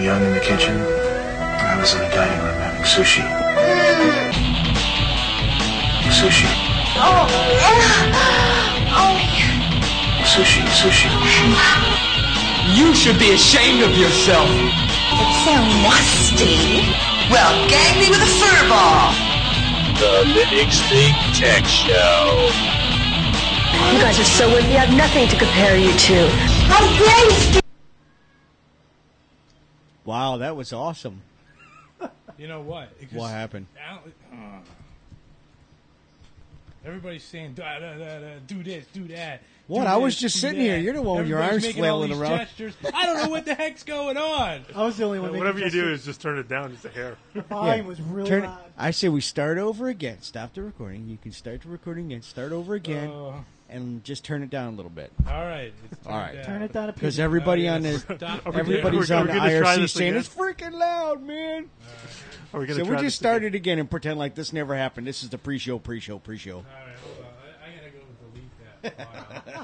were young in the kitchen, I was in the dining room having sushi. Sushi. Oh. Sushi. You should be ashamed of yourself. It's so nasty. Well, gag me with a fur ball. The Linux Think Tech Show. You guys are so weird. You have nothing to compare you to. How dare you speak? Wow, that was awesome. You know what? What happened? Everybody's saying, do this, do that. What? I was just sitting here. You're the one with your arms flailing around. Gestures. I don't know what the heck's going on. I was the only one. Whatever you do is just turn it down just a hair. The volume was really loud. I say we start over again. Stop the recording. You can start the recording again. Start over again, and just turn it down a little bit. All right. All right. Turn it down a because everybody on the everybody's on the IRC saying it's freaking loud, man. Are we so we just start it again and pretend like this never happened. This is the pre-show. All right, hold on. I gotta go delete that file.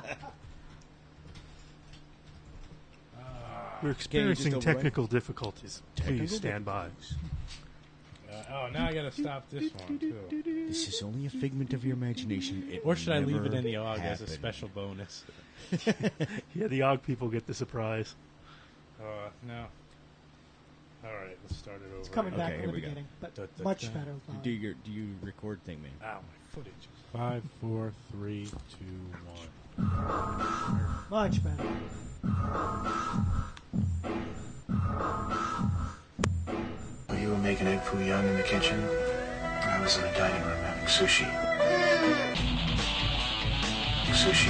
We're experiencing technical difficulties. Please stand by. Now I gotta stop this one too. This is only a figment of your imagination. Or should I leave it in the AUG as a special bonus? Yeah, the AUG people get the surprise. No. All right, let's start it over. It's coming back from the beginning, but much better. Do you record thing, man? Ow, my footage. 5, 4, 3, 2, 1. Much better. While you were making egg foo young in the kitchen, I was in the dining room having sushi. Sushi.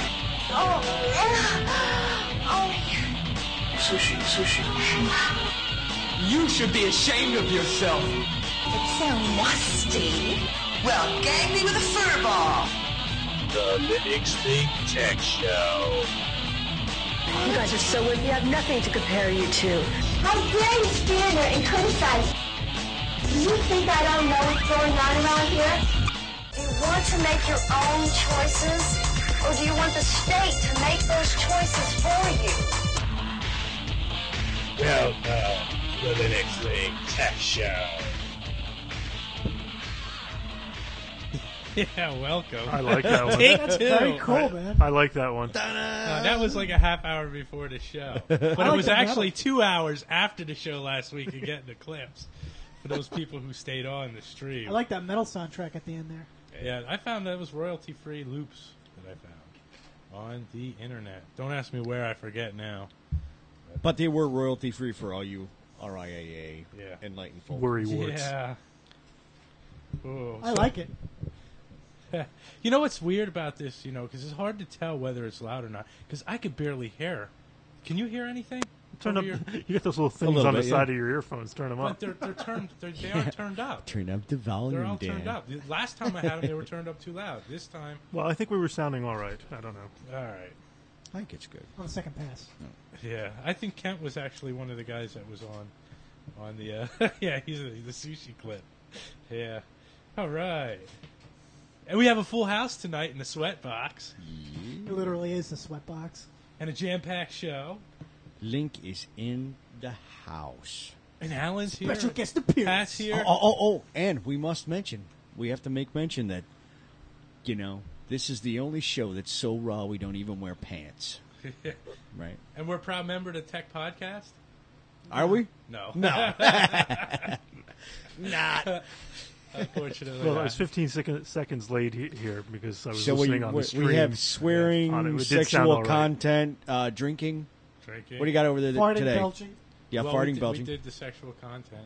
Sushi. You should be ashamed of yourself. It's so nasty. Well, gag me with a fur ball. The Linux Think Tech Show. You guys are so weird. You have nothing to compare you to. How dare you stand there and criticize? Do you think I don't know what's going on around here? Do you want to make your own choices? Or do you want the state to make those choices for you? Welcome to the Linux Think Tech Show. Yeah, welcome. I like that one. Take That's two. very cool, man. I like that one. That was like a half hour before the show. But it like was the actually 2 hours after the show last week to get the clips for those people who stayed on the stream. I like that metal soundtrack at the end there. Yeah, I found that was royalty-free loops that I found on the internet. Don't ask me where, I forget now. But they were royalty free for all you RIAA enlightened folks. Worry words. Yeah. Ooh, I like it. You know what's weird about this, because it's hard to tell whether it's loud or not, because I could barely hear. Can you hear anything? Turn up. You get those little things on the side of your earphones. Turn them up. But they're turned. They aren't turned up. Turn up the volume, They're all Dan. turned up. The last time I had them, they were turned up too loud. This time, Well, I think we were sounding all right. I don't know. all right. I think it's good. On the second pass. Yeah, I think Kent was actually one of the guys that was on the. Yeah, he's the sushi clip. Yeah. All right. And we have a full house tonight in the sweat box. It literally is the sweat box. And a jam-packed show. Link is in the house. And Alan's here. Special guest appearance. Pat's here. Oh, and we must mention, we have to make mention that, this is the only show that's so raw we don't even wear pants. Right? And we're a proud member of the Tech Podcast. Are we? No. No. Not. Unfortunately. Well, I not. was 15 seconds late here because I was So listening on the stream. we have swearing, It did sound sexual all right. content, drinking. Drinking. What do you got over there Farting, today? belching. Yeah, Well, farting, we belching. did the sexual content.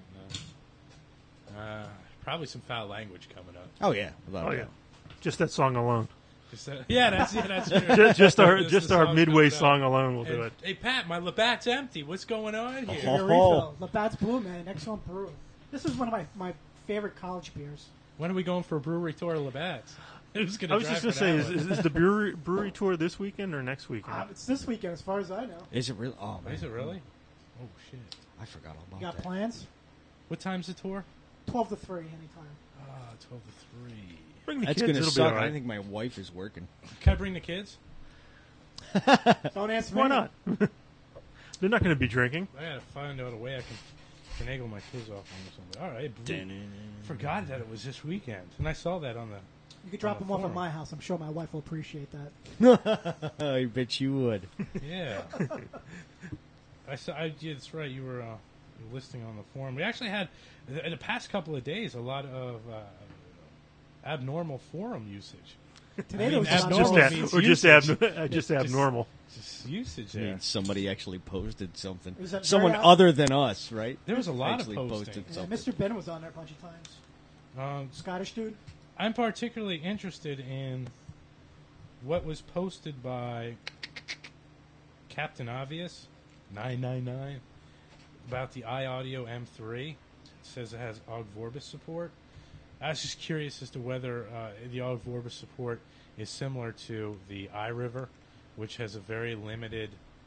Probably some foul language coming up. Oh yeah, without Oh a yeah, doubt. just that song alone. That's true. just our the song midway comes out. song alone will do it. Hey Pat, my Labatt's empty. What's going on here? Oh. Your refill. Labatt's Blue, man. Excellent brew. This is one of my favorite college beers. When are we going for a brewery tour of Labatt's? Who's gonna I was drive just going to for say, that one? is the brewery tour this weekend or next weekend? It's this weekend, as far as I know. Is it really? Oh man, Is it really? Oh shit! I forgot all about You got that. plans? What time's the tour? 12 to 3 anytime. 12 to 3. Bring the That's kids, gonna it'll suck. be all right. I think my wife is working. Can I bring the kids? Don't answer Why me. not? They're not going to be drinking. I gotta find out a way I can finagle my kids off on something. All right, forgot that it was this weekend, and I saw that on the. You could drop them off at my house. I'm sure my wife will appreciate that. I bet you would. Yeah. Yeah, that's right. You were listing on the forum. We actually had, in the past couple of days, a lot of abnormal forum usage. Today there was just abnormal. Just usage I there. mean, somebody actually posted something. Was that Someone very other than us, right? There was a lot actually of posted Yeah, something. Mr. Ben was on there a bunch of times. Scottish dude. I'm particularly interested in what was posted by Captain Obvious 999 about the iAudio M3. It says it has Ogg Vorbis support. I was just curious as to whether the Ogg Vorbis support is similar to the iRiver, which has a very limited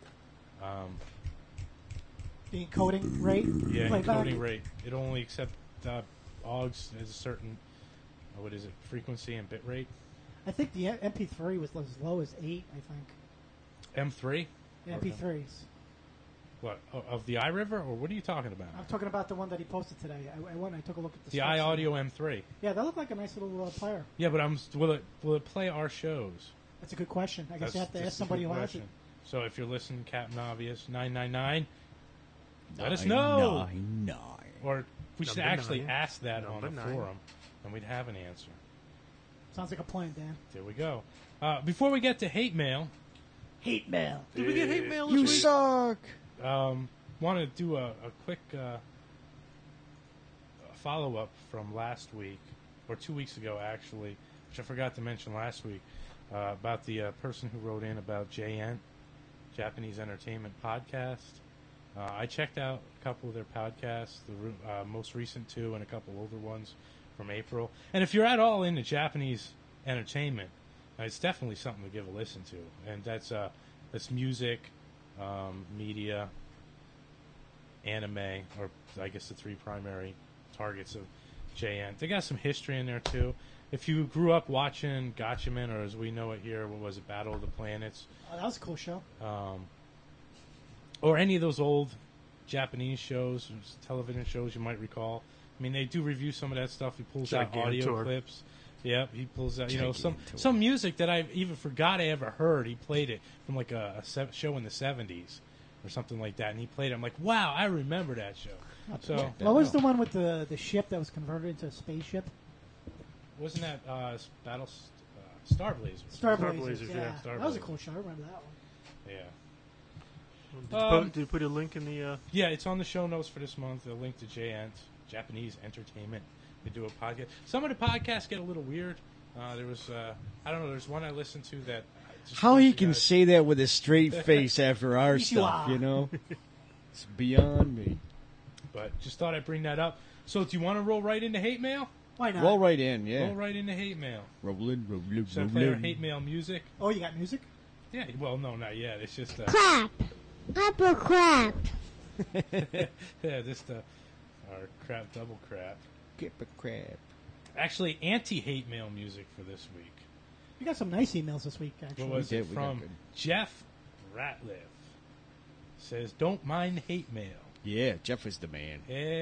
The encoding rate. Playback. encoding rate. It only accepts Oggs at a certain frequency and bit rate. I think the MP3 was as low as 8. I think M3. MP3s. What, of the iRiver, or what are you talking about? I'm talking about the one that he posted today. I took a look at the The specs. iAudio M3. Yeah, that looked like a nice little player. Yeah, but will it play our shows? That's a good question. I guess you have to That's ask somebody a who good has question. it. So if you're listening, Captain Obvious 999, let us know. 999. Or we should Number actually 9. ask that on Number the 9. forum, and we'd have an answer. Sounds like a plan, Dan. There we go. Before we get to hate mail, Hate mail. Did we get hate mail this You week? suck. want to do a quick follow-up from last week, or 2 weeks ago, actually, which I forgot to mention last week, about the person who wrote in about JN, Japanese Entertainment Podcast. I checked out a couple of their podcasts, the most recent 2 and a couple older ones from April. And if you're at all into Japanese entertainment, it's definitely something to give a listen to. And that's music, media, anime, or I guess the 3 primary targets of JN. They got some history in there too. If you grew up watching Gatchaman, or as we know it here, what was it, Battle of the Planets, Oh, that was a cool show. or any of those old Japanese shows, television shows you might recall. I mean, they do review some of that stuff. He pulls out audio Gigantor. clips. Yep, he pulls out, Gigantor. some music that I even forgot I ever heard. He played it from like a show in the 70s or something like that, and he played it. I'm like, wow, I remember that show. So What was the one with the ship that was converted into a spaceship? wasn't that Star Blazers? Star Star Blazers, Blazers, yeah. yeah. Star That was a Blazers. cool show. I remember that one. Yeah. Did you put a link in the... Yeah, it's on the show notes for this month. A link to JN, Japanese Entertainment. They do a podcast. Some of the podcasts get a little weird. There was, I don't know, there's one I listened to that... just How bunch he of can guys- say that with a straight face after our stuff, Konnichiwa. you know? It's beyond me. But just thought I'd bring that up. So do you want to roll right into hate mail? Why not? Roll right in, yeah. Roll right into hate mail. Rolling, rolling, Should I play our rolling. hate mail music? Oh, you got music? Yeah, well, no, not yet. It's just... Crap. Hyper crap. yeah, just our crap, double crap. Get a crap. Actually, anti-hate mail music for this week. You got some nice emails this week, actually. What was We it did, we got from? good. Jeff Ratliff. Says, don't mind hate mail. Yeah, Jeff is the man.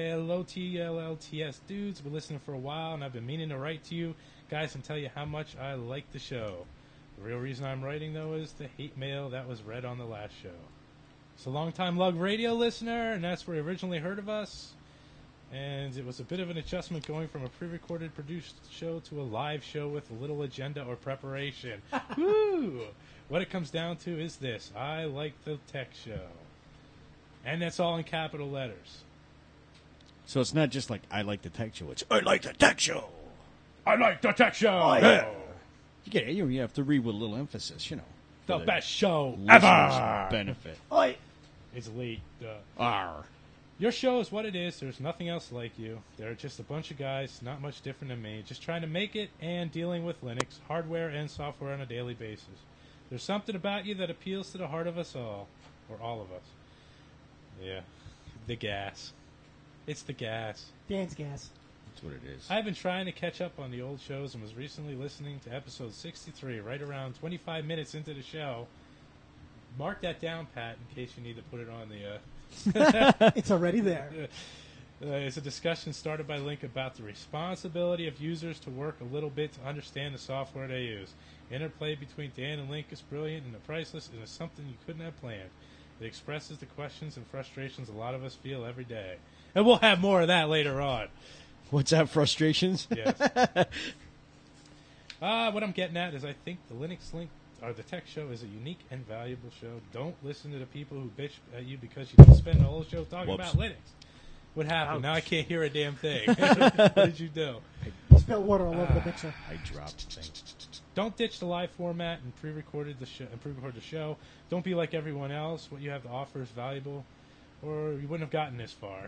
LOTLLTS dudes, been listening for a while, and I've been meaning to write to you guys and tell you how much I like the show. The real reason I'm writing, though, is the hate mail that was read on the last show. It's a long-time Lug Radio listener, and that's where he originally heard of us. And it was a bit of an adjustment going from a pre-recorded, produced show to a live show with little agenda or preparation. Woo! What it comes down to is this. I like the tech show. And that's all in capital letters. So it's not just like, I like the tech show. It's, I like the tech show. I like the tech show! Yeah. You have to read with a little emphasis, you know. The for best show listeners' ever! benefit. Oi! It's late. Arr. Your show is what it is. There's nothing else like you. They're just a bunch of guys, not much different than me, just trying to make it and dealing with Linux, hardware and software on a daily basis. There's something about you that appeals to the heart of us all. Or all of us. Yeah. The gas. It's the gas. Dan's gas. That's what it is. I've been trying to catch up on the old shows and was recently listening to episode 63, right around 25 minutes into the show. mark that down, Pat, in case you need to put it on the... It's already there. It's a discussion started by Link about the responsibility of users to work a little bit to understand the software they use. Interplay between Dan and Link is brilliant and priceless, and is something you couldn't have planned. It expresses the questions and frustrations a lot of us feel every day. And we'll have more of that later on. What's that, frustrations? Yes. What I'm getting at is I think the Linux Link, or the Tech Show, is a unique and valuable show. Don't listen to the people who bitch at you because you didn't spend the whole show talking about Linux. What happened? Now I can't hear a damn thing. What did you do? I spilled water all over the mixer. I dropped things. Don't ditch the live format and pre-record the show. Don't be like everyone else. What you have to offer is valuable, or you wouldn't have gotten this far.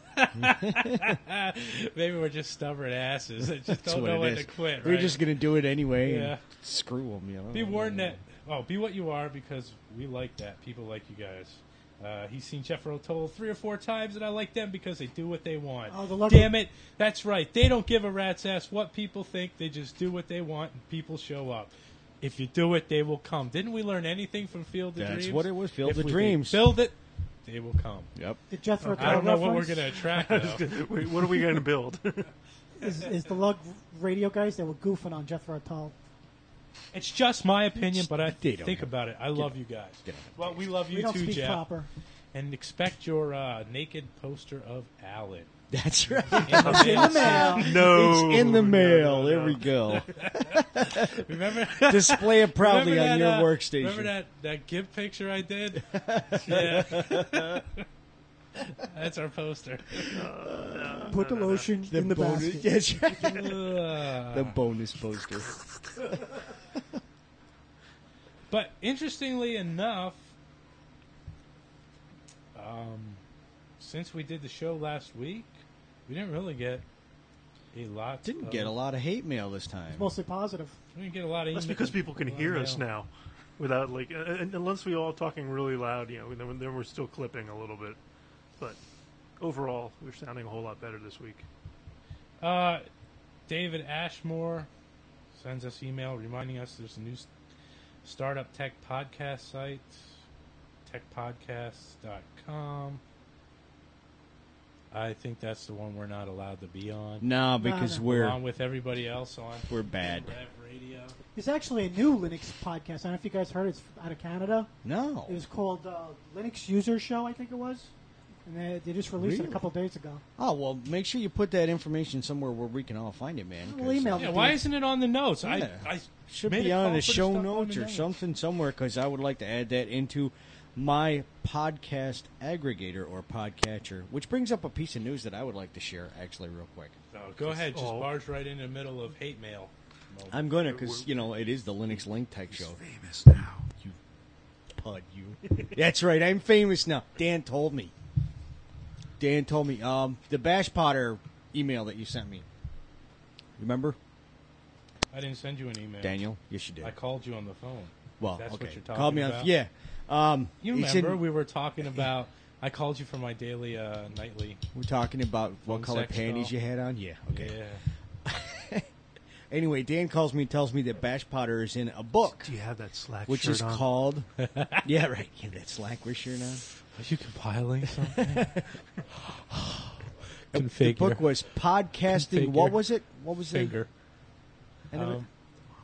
Maybe we're just stubborn asses that just don't know when to quit. Right? We're just gonna do it anyway. Yeah. And screw them. You know. Be warned that. Oh, be what you are, because we like that. People like you guys. He's seen Jethro Tull 3 or 4 times, and I like them because they do what they want. Oh, damn it. That's right. They don't give a rat's ass what people think. They just do what they want, and people show up. If you do it, they will come. Didn't we learn anything from Field of Dreams? That's what it was, Field of we Dreams. Build it, they will come. Yep. Did Jethro Tull I don't know what we're reference? going to attract, though. Wait, what are we going to build? Is the Lug Radio guys that were goofing on Jethro Tull? It's just my opinion, but I They don't think have- about it. I love you guys. Get out. Well, we love you We don't too, speak Jeff. proper. And expect your naked poster of Alan. That's right. In the mail. No. It's in the mail. no. There we go. Remember? Display it proudly on your workstation. Remember that GIF picture I did? Yeah. That's our poster. Put the lotion in the bonus, basket. yes, right. The bonus poster. But interestingly enough, since we did the show last week, we didn't really get a lot. Didn't get a lot of hate mail this time. It's mostly positive. We didn't get a lot of. That's because people can hear us now, without unless we all talking really loud. Then we're still clipping a little bit, but overall we're sounding a whole lot better this week. David Ashmore sends us email reminding us there's a new startup tech podcast site, techpodcasts.com. I think that's the one we're not allowed to be on. No, because we're along with everybody else on. We're bad. Rev Radio. There's actually a new Linux podcast. I don't know if you guys heard it. It's out of Canada. No. It was called Linux User Show, I think it was. And they just released it a couple days ago. Oh, well, make sure you put that information somewhere where we can all find it, man. We'll email Yeah, why isn't it on the notes? Yeah. I should made be a on call the for show stuff on notes the or something somewhere, because I would like to add that into my podcast aggregator or podcatcher, which brings up a piece of news that I would like to share, actually, real quick. Oh, go ahead. Just barge right in the middle of hate mail. I'm going to, because, it is the Linux Link Tech Show. Famous now. You pud, you. That's right, I'm famous now. Dan told me. The Bash Potter email that you sent me. Remember? I didn't send you an email. Daniel? Yes, you did. I called you on the phone. Well, That's okay. what you're talking Called me about. Yeah. You he remember said- we were talking about... I called you for my daily, nightly... We're talking about what Phone color sex panties doll. you had on? Yeah, okay. Yeah. Anyway, Dan calls me and tells me that Bash Potter is in a book. Do you have that Slack which shirt is on? called... Yeah, right. Yeah, that Slack we're shirt on. Are you compiling something? The book was Podcasting... Configure. What was it? What was Finger. it? End of it?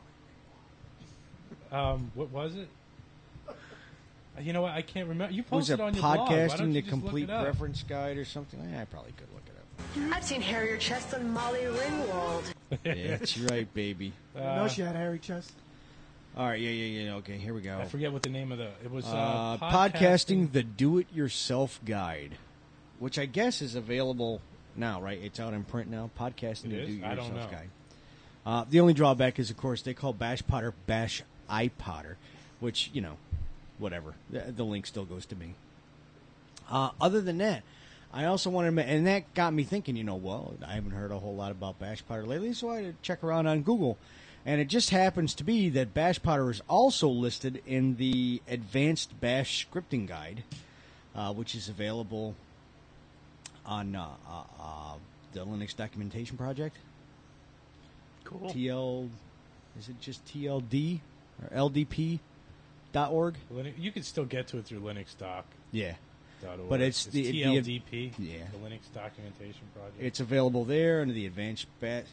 What was it? You know what? I can't remember. You Was posted it on your blog. Why don't Podcasting, you the just look complete it up? reference guide or something? I probably could look it up. I've seen hairier chest than Molly Ringwald. Yeah, that's right, baby. I know she had a hairy chest. All right, yeah. Okay, here we go. I forget what the name of the... It was Podcasting, the Do-It-Yourself Guide, which I guess is available now, right? It's out in print now. Podcasting, It the is? Do-It-Yourself I don't know. Guide. The only drawback is, of course, they call Bash Potter Bash iPotter, which, whatever. The link still goes to me. Other than that, I also wanted to... And that got me thinking, well, I haven't heard a whole lot about Bash Potter lately, so I had to check around on Google. And it just happens to be that Bash Potter is also listed in the Advanced Bash Scripting Guide, which is available on the Linux Documentation Project. Cool. Is it just TLD or LDP? .org. You can still get to it through Linux Doc. Yeah. .org. But it's the TLDP, yeah. the Linux Documentation Project. It's available there under the Advanced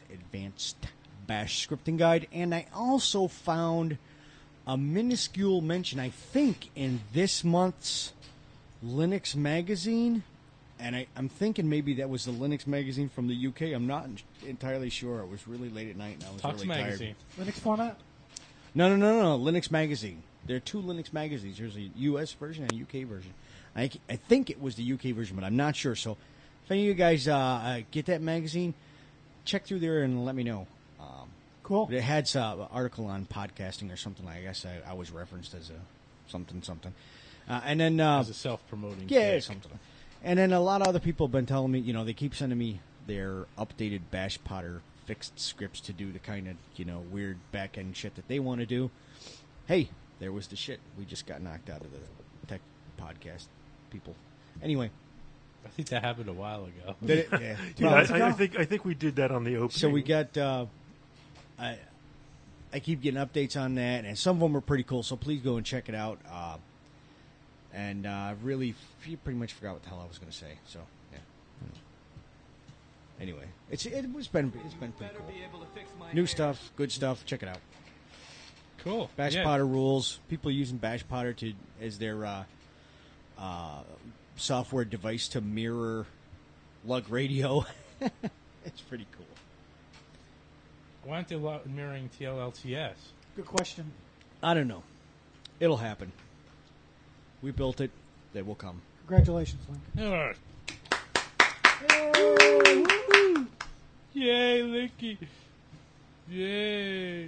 Bash Scripting Guide. And I also found a minuscule mention, I think, in this month's Linux magazine. And I'm thinking maybe that was the Linux magazine from the UK. I'm not entirely sure. It was really late at night and I was Tux really magazine. tired. Linux format? No. Linux magazine. There are two Linux magazines. There's a US version and a UK version. I think it was the UK version, but I'm not sure. So if any of you guys get that magazine, check through there and let me know. Cool. It had an article on podcasting or something. I guess I was referenced as a something. And then as a self-promoting yeah, something. And then a lot of other people have been telling me, they keep sending me their updated Bash Potter fixed scripts to do the kind of, weird back-end shit that they want to do. Hey, there was the shit. We just got knocked out of the tech podcast people. Anyway. I think that happened a while ago. Did it? Yeah. Yeah, I think we did that on the opening. So we got, I keep getting updates on that, and some of them are pretty cool, so please go and check it out. And really, you pretty much forgot what the hell I was going to say. So, yeah. Anyway, it's been pretty cool. New stuff, good stuff. Check it out. Cool. Bash Potter rules. People using Bash Potter as their software device to mirror lug radio. It's pretty cool. Why aren't they mirroring TLLTS? Good question. I don't know. It'll happen. We built it. They will come. Congratulations, Link. Yay, Linky. Yay.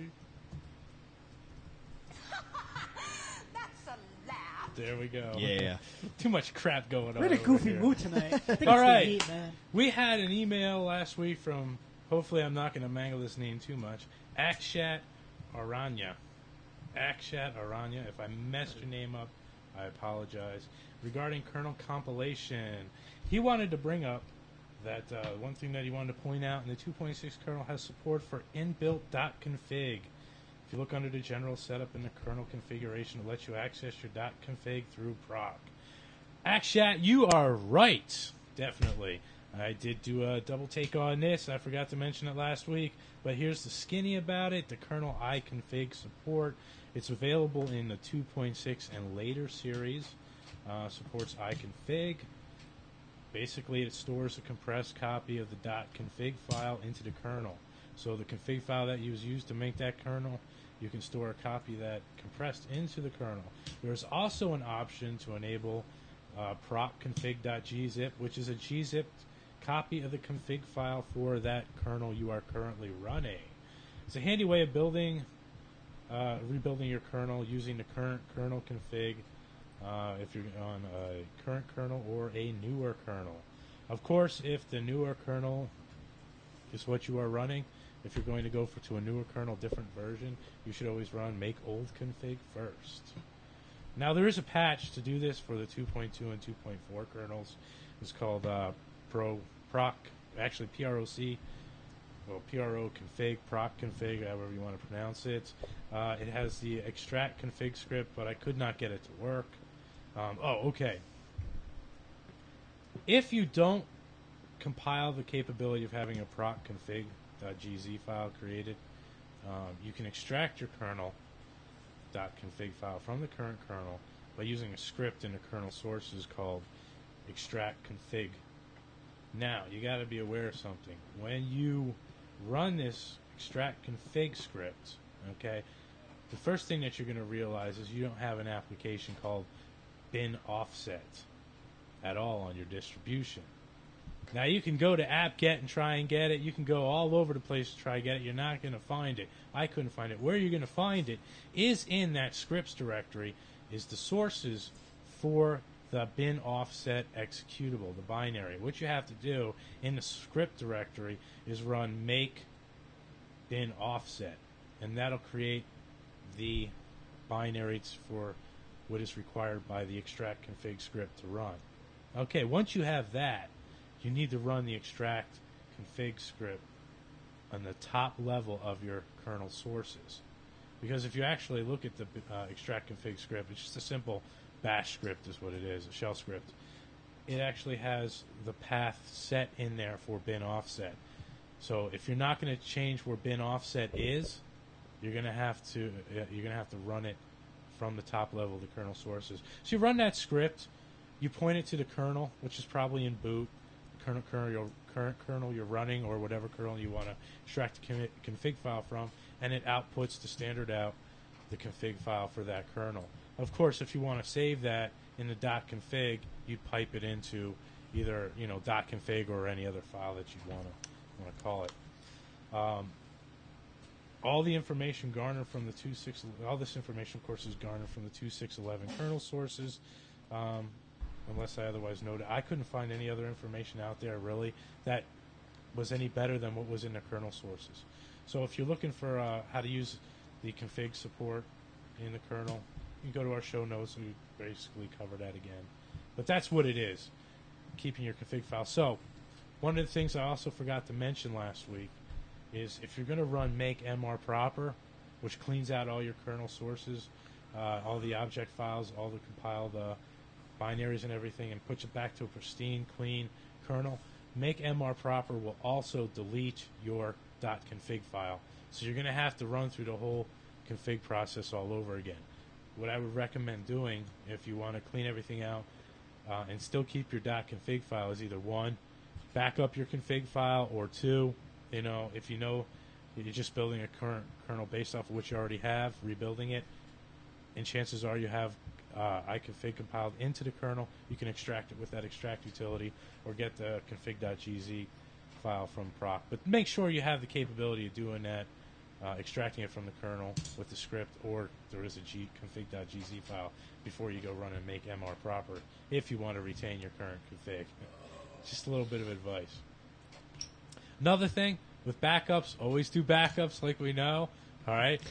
That's a laugh. There we go. Yeah. Too much crap going on. We're in a goofy here. mood tonight. I think All it's right. the heat, man. We had an email last week from, hopefully I'm not going to mangle this name too much, Akshat Aranya. Akshat Aranya. If I messed your name up, I apologize. Regarding kernel compilation, he wanted to bring up that one thing that he wanted to point out in the 2.6 kernel has support for inbuilt .config. If you look under the general setup in the kernel configuration, it lets you access your .config through proc. Akshat, you are right. Definitely. I did do a double take on this. I forgot to mention it last week, but here's the skinny about it. The kernel iconfig support. It's available in the 2.6 and later series. Supports iconfig. Basically, it stores a compressed copy of the .config file into the kernel. So the config file that you used to make that kernel, you can store a copy of that compressed into the kernel. There's also an option to enable procconfig.gzip, which is a gzipped copy of the config file for that kernel you are currently running. It's a handy way of rebuilding your kernel using the current kernel config if you're on a current kernel or a newer kernel. Of course, if the newer kernel is what you are running, if you're going to go to a newer kernel, different version, you should always run make old config first. Now, there is a patch to do this for the 2.2 and 2.4 kernels. It's called PROC, well, PRO config, proc config, however you want to pronounce it. It has the extract config script, but I could not get it to work. Okay. If you don't compile the capability of having a procconfig.gz file created, you can extract your kernel.config file from the current kernel by using a script in the kernel sources called extract config. Now, you got to be aware of something. When you run this extract config script, okay, the first thing that you're going to realize is you don't have an application called bin offset at all on your distribution. Now, you can go to apt-get and try and get it. You can go all over the place to try and get it. You're not going to find it. I couldn't find it. Where you're going to find it is in that scripts directory, is the sources for the bin offset executable, the binary. What you have to do in the script directory is run make bin offset, and that'll create the binaries for what is required by the extract config script to run. Okay, once you have that, you need to run the extract config script on the top level of your kernel sources. Because if you actually look at the extract config script, it's just a simple bash script is what it is, a shell script. It actually has the path set in there for bin offset. So if you're not going to change where bin offset is, you're going to have to run it from the top level of the kernel sources. So you run that script, you point it to the kernel, which is probably in boot, current kernel you're running, or whatever kernel you want to extract the config file from, and it outputs the standard out the config file for that kernel. Of course, if you want to save that in the .config, you pipe it into either .config or any other file that you want to call it. All the information garnered from the 2.6, all this information, of course, is garnered from the 2.6.11 kernel sources, unless I otherwise noted. I couldn't find any other information out there really that was any better than what was in the kernel sources. So if you're looking for how to use the config support in the kernel, you can go to our show notes and we basically cover that again. But that's what it is, keeping your config file. So one of the things I also forgot to mention last week is if you're going to run make mr proper, which cleans out all your kernel sources, all the object files, all the compiled binaries and everything, and puts it back to a pristine, clean kernel, make mr proper will also delete your .config file. So you're going to have to run through the whole config process all over again. What I would recommend doing if you want to clean everything out and still keep your .config file is either one, back up your config file, or two, if you're just building a current kernel based off of what you already have, rebuilding it, and chances are you have iconfig compiled into the kernel, you can extract it with that extract utility or get the config.gz file from proc. But make sure you have the capability of doing that, extracting it from the kernel with the script, or there is a config.gz file before you go run and make mr proper if you want to retain your current config. Just a little bit of advice. Another thing, with backups, always do backups like we know. All right?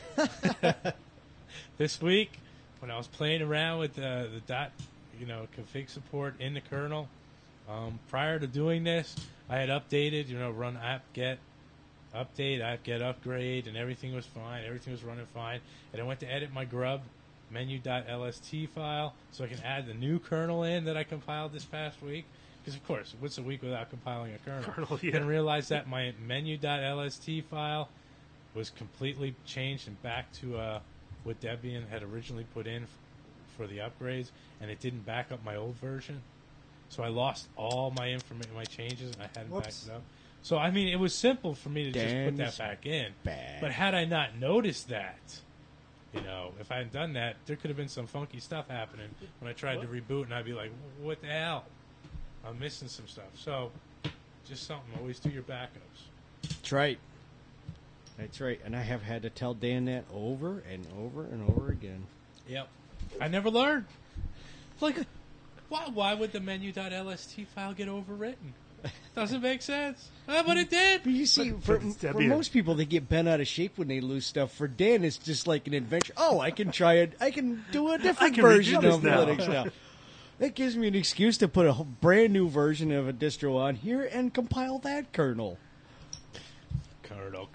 This week, when I was playing around with the config support in the kernel, prior to doing this, I had updated, run apt-get update, apt-get upgrade, and everything was fine. Everything was running fine. And I went to edit my grub menu.lst file so I can add the new kernel in that I compiled this past week. Because, of course, what's a week without compiling a kernel? Yeah. Didn't realize that my menu.lst file was completely changed and back to what Debian had originally put in for the upgrades, and it didn't back up my old version. So I lost all my my changes, and I hadn't backed it up. So, I mean, it was simple for me to just put that back in. Bad. But had I not noticed that, if I hadn't done that, there could have been some funky stuff happening when I tried to reboot, and I'd be like, what the hell? I'm missing some stuff. So, just something. Always do your backups. That's right. That's right. And I have had to tell Dan that over and over and over again. Yep. I never learned. Like, why would the menu.lst file get overwritten? Doesn't make sense. But it did. But you see, for most people, they get bent out of shape when they lose stuff. For Dan, it's just like an adventure. Oh, I can try it. I can do a different version of Linux now. That gives me an excuse to put a brand new version of a distro on here and compile that kernel. Kernel.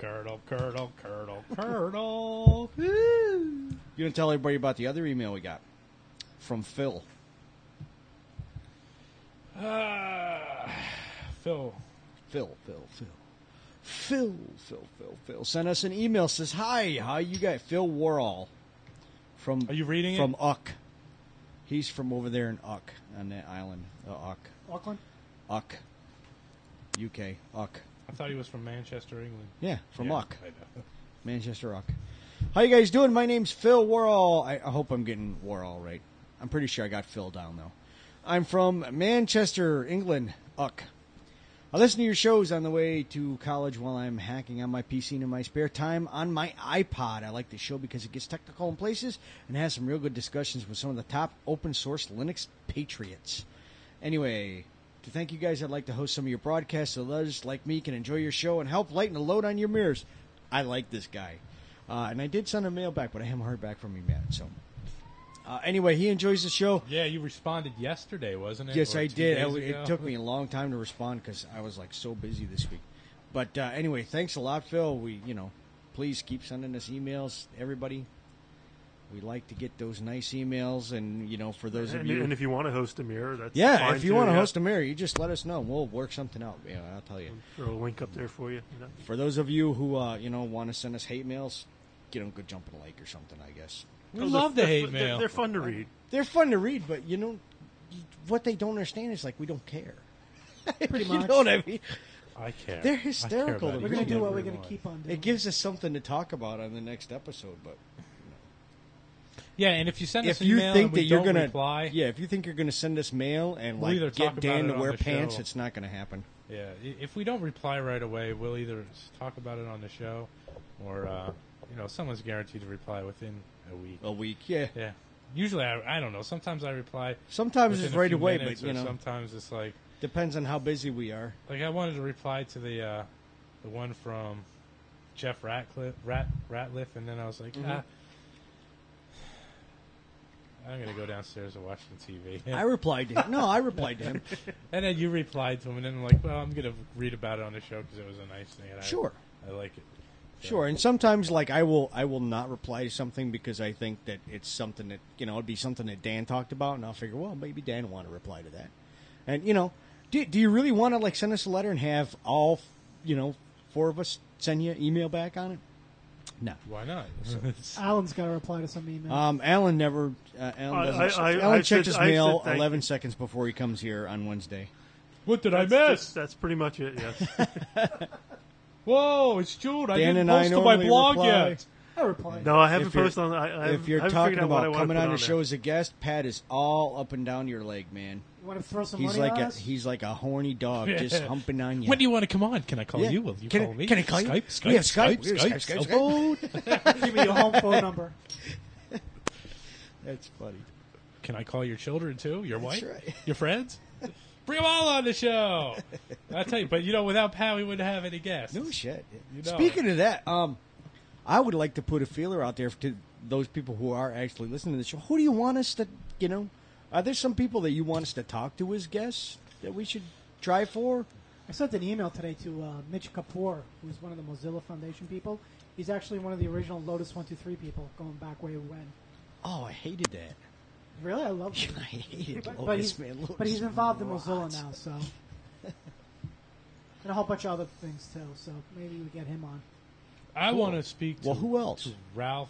You gonna tell everybody about the other email we got from Phil? Phil sent us an email. Says, "Hi, how you guys?" Phil Worrall from. Are you reading from Uck? He's from over there in Uck on that island. Auckland. Uck, UK. Uck. I thought he was from Manchester, England. Yeah, from Uck. I know. Manchester Uck. How you guys doing? My name's Phil Worrall. I hope I'm getting Worrall right. I'm pretty sure I got Phil down though. I'm from Manchester, England. Uck. I listen to your shows on the way to college while I'm hacking on my PC in my spare time on my iPod. I like the show because it gets technical in places and has some real good discussions with some of the top open source Linux patriots. Anyway, to thank you guys, I'd like to host some of your broadcasts so others like me can enjoy your show and help lighten the load on your mirrors. I like this guy. And I did send a mail back, but I haven't heard back from him yet. So, anyway, he enjoys the show. Yeah, you responded yesterday, wasn't it? Yes, Or I 2 did. days It ago? took me a long time to respond because I was like so busy this week. But anyway, thanks a lot, Phil. please keep sending us emails, everybody. We like to get those nice emails, and for those of you, and if you want to host a mirror, that's fine if you want to yeah. host a mirror, you just let us know. We'll work something out. I'll tell you. Throw a link up there for you. For those of you who want to send us hate mails, go jump in a lake or something. I guess we love the hate mail. They're fun to read. They're fun to read, but what they don't understand is we don't care. Pretty You much. know what I mean? I care. They're hysterical. I care about We're each going to do and what every we're going to one. keep on doing. It gives us something to talk about on the next episode, but. Yeah, and if you send us If you email think and we that you're don't gonna, reply, if you think you're gonna send us mail and We'll either talk get about Dan it to on wear the pants, show. it's not gonna happen. yeah, if we don't reply right away, we'll either talk about it on the show, or someone's guaranteed to reply within a week. A week, yeah. Yeah. Usually, I don't know. Sometimes I reply. Sometimes within it's a right few away, minutes, but or sometimes it's like depends on how busy we are. Like I wanted to reply to the one from Jeff Ratcliffe, and then I was like, I'm going to go downstairs and watch the TV. I replied to him. No, I replied to him. And then you replied to him, and then I'm like, well, I'm going to read about it on the show because it was a nice thing. And Sure. I like it. So. Sure, and sometimes I will not reply to something because I think that it's something that it'd be something that Dan talked about, and I'll figure, well, maybe Dan will want to reply to that. And do you really want to send us a letter and have all 4 of us send you an email back on it? No. Why not? Alan's got to reply to some email. Alan never. Alan checked his mail 11 seconds before he comes here on Wednesday. What did I miss? That's pretty much it. Yes. Whoa, it's June. I Dan didn't and I post to my normally blog reply. yet. I replied. No, I haven't posted on. If you're I haven't talking figured out what I about wanna coming put on the there. show as a guest, Pat is all up and down your leg, man. You want to throw some He's money like on us? he's like a horny dog just humping on you. When do you want to come on? Can I call Yeah. you? Will you Can call me? can I call you? Skype? We have Skype. Skype? Skype? Give me your home phone number. That's funny. Can I call your children too? Your wife? right. Your friends? Bring them all on the show. I'll tell you, but without Pat, we wouldn't have any guests. No shit. You know. Speaking of that, I would like to put a feeler out there to those people who are actually listening to the show. Who do you want us to, are there some people that you want us to talk to as guests that we should try for? I sent an email today to Mitch Kapoor, who's one of the Mozilla Foundation people. He's actually one of the original Lotus 123 people, going back way when. Oh, I hated that. Really? I love him. I hated But Lotus, he's, man. Lotus but he's involved in rocks. Mozilla now, so. And a whole bunch of other things, too, so maybe we get him on. I want to speak to, Well, who else? to Ralph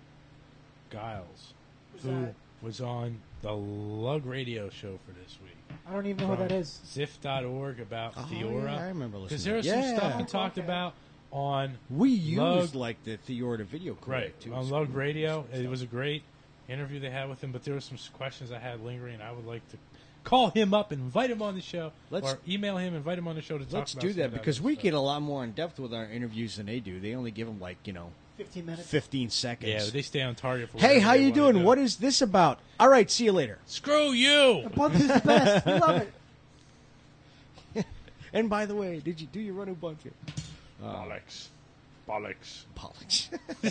Giles, Who's who that? was on the Lug Radio show for this week. I don't even know who that is. Ziff.org about Oh, Theora. yeah, I remember listening Because to there was that. some stuff Yeah. we talked about on We used Lug, the Theorta video codec, right too. on Lug Radio. It was a great interview they had with him, but there were some questions I had lingering. I would like to call him up and invite him on the show, or email him, invite him on the show to talk about Let's do some that of because other we stuff. get a lot more in depth with our interviews than they do. They only give them 15 minutes. 15 seconds. Yeah, they stay on target for. Hey, whatever how they you wanna doing? do. What is this about? All right, see you later. Screw you! The bunch is the best. We love it. And by the way, did you do your running bunch yet? Bollocks. Bollocks.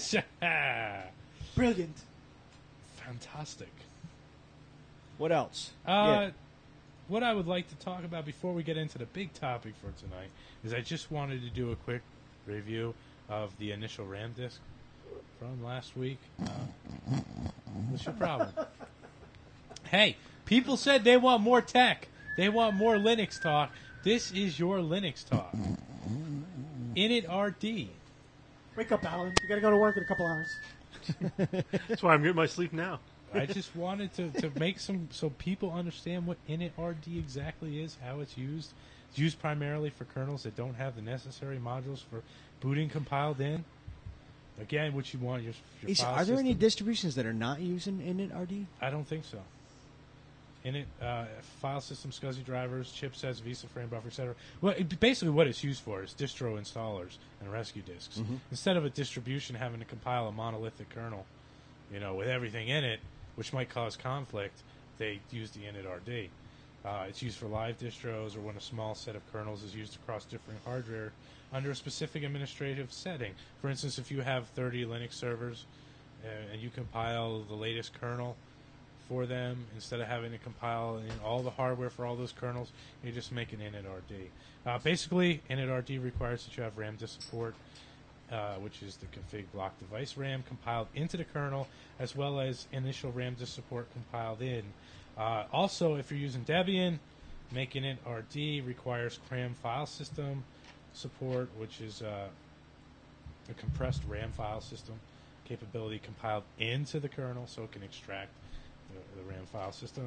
Brilliant. Fantastic. What else? Yeah. What I would like to talk about before we get into the big topic for tonight is I just wanted to do a quick review of the initial RAM disk from last week. What's your problem? Hey, people said they want more tech. They want more Linux talk. This is your Linux talk. InitRD. Wake up, Alan. You got to go to work in a couple hours. That's why I'm getting my sleep now. I just wanted to make so people understand what InitRD exactly is, how it's used. It's used primarily for kernels that don't have the necessary modules for booting compiled in. Again, what you want your file Are there any system. distributions that are not using InitRD? I don't think so. File system, SCSI drivers, chipsets, Visa frame buffer, etc. Well, basically what it's used for is distro installers and rescue disks. Mm-hmm. Instead of a distribution having to compile a monolithic kernel, with everything in it, which might cause conflict, they use the InitRD. It's used for live distros or when a small set of kernels is used across different hardware under a specific administrative setting. For instance, if you have 30 Linux servers and you compile the latest kernel for them, instead of having to compile all the hardware for all those kernels, you just make an InitRD. Basically, InitRD requires that you have RAM disk support. which is the config block device RAM compiled into the kernel, as well as initial RAM disk support compiled in. Also, if you're using Debian, making it RD requires CRAM file system support, which is a compressed RAM file system capability compiled into the kernel so it can extract the RAM file system.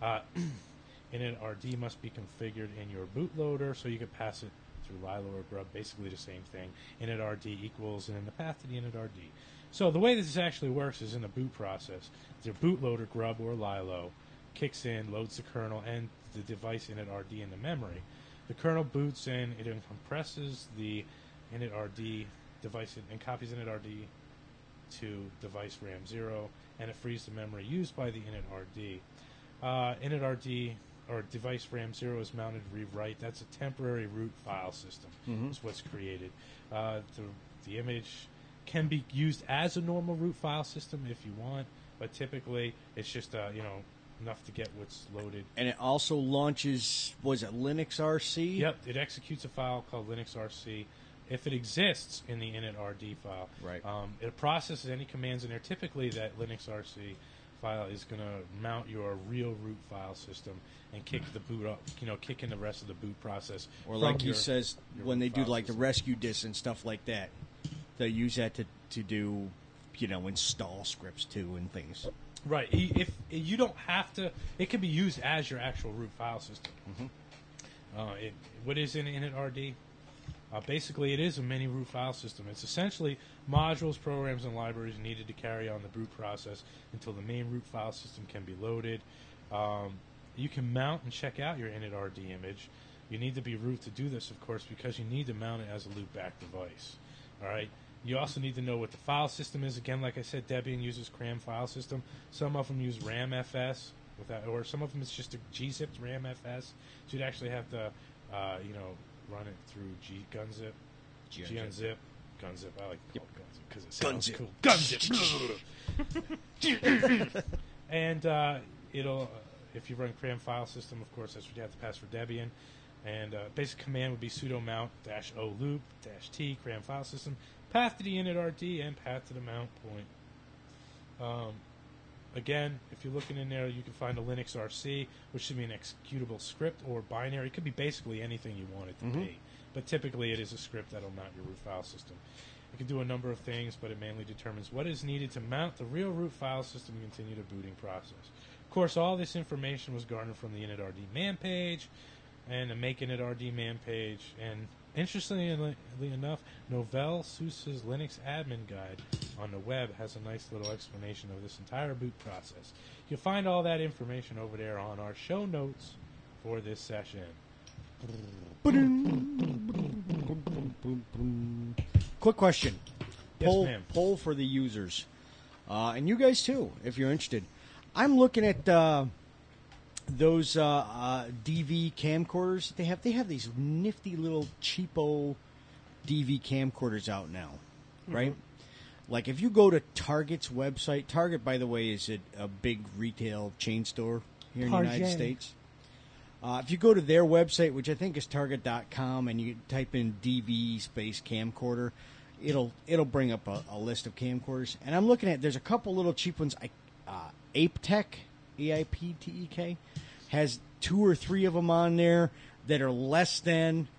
Init-RD must be configured in your bootloader so you can pass it through Lilo or Grub, basically the same thing. Init-RD equals, and then the path to the init-RD. So the way this actually works is in the boot process. The bootloader, Grub or Lilo, kicks in, loads the kernel and the device init-RD into memory. The kernel boots in, it then compresses the init-RD device and copies init-RD to device RAM 0, and it frees the memory used by the init-RD. Init-RD or device RAM 0 is mounted rewrite. That's a temporary root file system. Is what's created. The image can be used as a normal root file system if you want, but typically it's just enough to get what's loaded. And it also launches, was it Linux RC? Yep, it executes a file called Linux RC if it exists in the init-RD file. Right. It processes any commands in there. Typically, that Linux RC file is going to mount your real root file system and kick the boot up, kick in the rest of the boot process. Or like he says, when they do like the rescue disks and stuff like that, they use that to do, install scripts too and things. Right. If you don't have to, it can be used as your actual root file system. What is in init-RD? Basically, it is a mini root file system. It's essentially modules, programs, and libraries needed to carry on the boot process until the main root file system can be loaded. You can mount and check out your init-RD image. You need to be root to do this, of course, because you need to mount it as a loopback device. All right. You also need to know what the file system is. Again, like I said, Debian uses CRAM file system. Some of them use RAMFS, or some of them it's just a gzipped RAMFS. So you'd actually have to, run it through gunzip, gunzip. I like to call it gunzip because it sounds cool. Gunzip. And it'll, if you run CRAM file system, of course, that's what you have to pass for Debian. And basic command would be sudo mount -o loop -t CRAM file system, path to the init-RD, and path to the mount point. Again, if you're looking in there, you can find a Linux RC, which should be an executable script or binary. It could be basically anything you want it to be. But typically it is a script that will mount your root file system. It can do a number of things, but it mainly determines what is needed to mount the real root file system and continue the booting process. Of course, all this information was garnered from the init-RD man page and the make init-RD man page. And interestingly enough, Novell Sousa's Linux admin guide on the web has a nice little explanation of this entire boot process. You'll find all that information over there on our show notes for this session. Quick question. Yes, ma'am. Poll for the users. And you guys too, if you're interested. I'm looking at those DV camcorders. They have these nifty little cheapo DV camcorders out now, right? Like if you go to Target's website, Target, by the way, is a big retail chain store here in the United States. If you go to their website, which I think is Target.com, and you type in DV space camcorder, it'll bring up a list of camcorders. And I'm looking at, there's a couple little cheap ones. ApeTek, EIPTEK, has 2 or 3 of them on there that are less than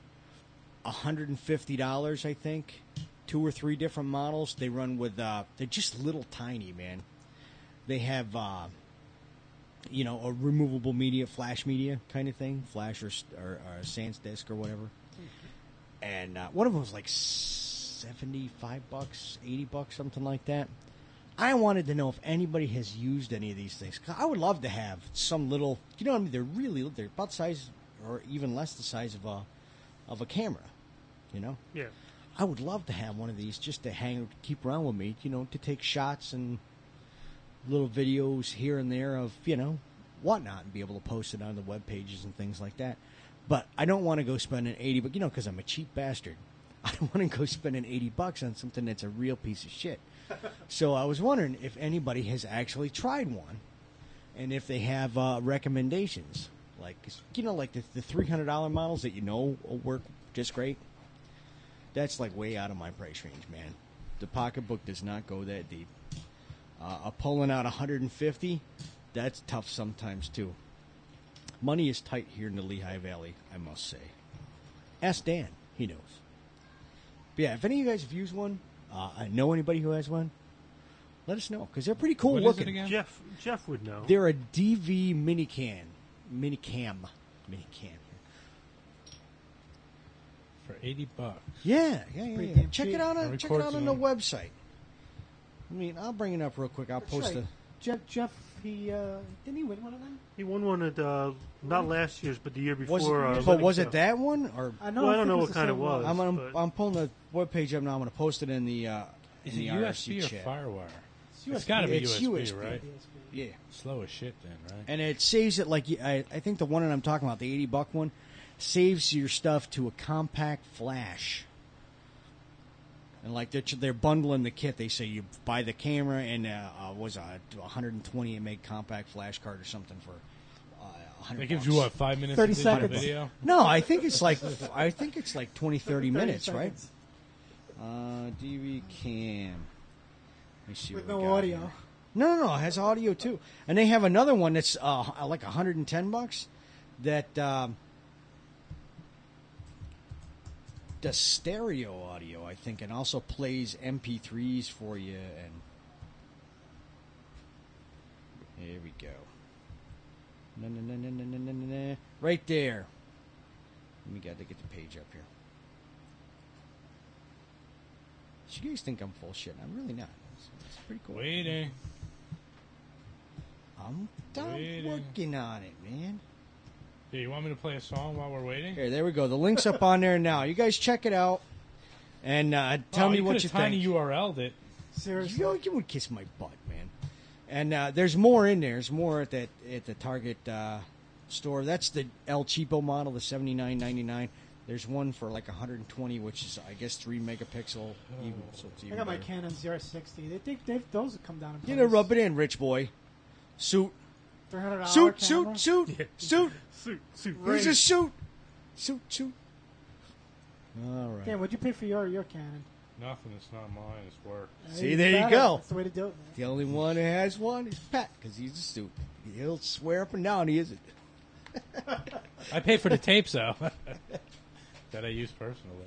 $150, I think. 2 or 3 different models. They run with, they're just little tiny, man. They have, a removable media, flash media kind of thing, flash or sans disk or whatever. And one of them was like $75, $80, something like that. I wanted to know if anybody has used any of these things. I would love to have some little, they're about the size or even less the size of a camera, Yeah. I would love to have one of these just to keep around with me, to take shots and little videos here and there of, whatnot, and be able to post it on the web pages and things like that. But I don't want to go spending $80, because I'm a cheap bastard. I don't want to go spending $80 on something that's a real piece of shit. So I was wondering if anybody has actually tried one, and if they have recommendations, like the $300 models that will work just great. That's like way out of my price range, man. The pocketbook does not go that deep. Pulling out 150, that's tough sometimes too. Money is tight here in the Lehigh Valley, I must say. Ask Dan, he knows. But yeah, if any of you guys have used one, I know anybody who has one, let us know because they're pretty cool What looking. is it again? Jeff would know. They're a DV minicam. For $80. Yeah. Pretty damn Check cheap. it out And on records the it on- website. I mean, I'll bring it up real quick. I'll post Right. the. Jeff, he didn't he win one of them? He won one at not last year's, but the year before. Was it that one or? I Well, I don't think know it what the kind it same was. one. I'm pulling the webpage up now. I'm going to post it in the. Is in it the USB RSC or chat. FireWire? USB. It's got to be It's USB, USB. right? Yeah, Slow as shit then, right? and it saves it like I think the one that I'm talking about, the $80 one, saves your stuff to a compact flash. And like they're bundling the kit. They say you buy the camera and was a 128 meg compact flash card or something for $100. That gives you what, 5 minutes 30 to do the seconds. video? No, I think it's like 20, 30 30 minutes, right? seconds. DV cam. Let me see With what we no got audio. here. No, it has audio too, and they have another one that's like $110 that does stereo audio, I think, and also plays MP3s for you. And here we go. No. Right there. We got to get the page up here. You guys think I'm full shit? I'm really not. It's pretty cool. Waiting. I'm Waiting. working on it, man. Hey, you want me to play a song while we're waiting? Here, there we go. The link's up on there now. You guys check it out and tell me what you tiny think. URL'd it. Seriously. You would kiss my butt, man. And there's more in there. There's more at the Target store. That's the El Cheapo model, the $79.99. There's one for like 120, which is I guess 3 megapixel. Even, so it's I even got my better. Canon 060. They think those have come down in price. You know, rub it in, rich boy. Suit. $300 Suit. Suit. Here's a suit. Suit. All right. Dan, what'd you pay for your Canon? Nothing. It's not mine. It's work. See, there you go. That's the way to do it, man. The only one who has one is Pat, because he's a suit. He'll swear up and down he isn't. I pay for the tapes, though. That I use personally.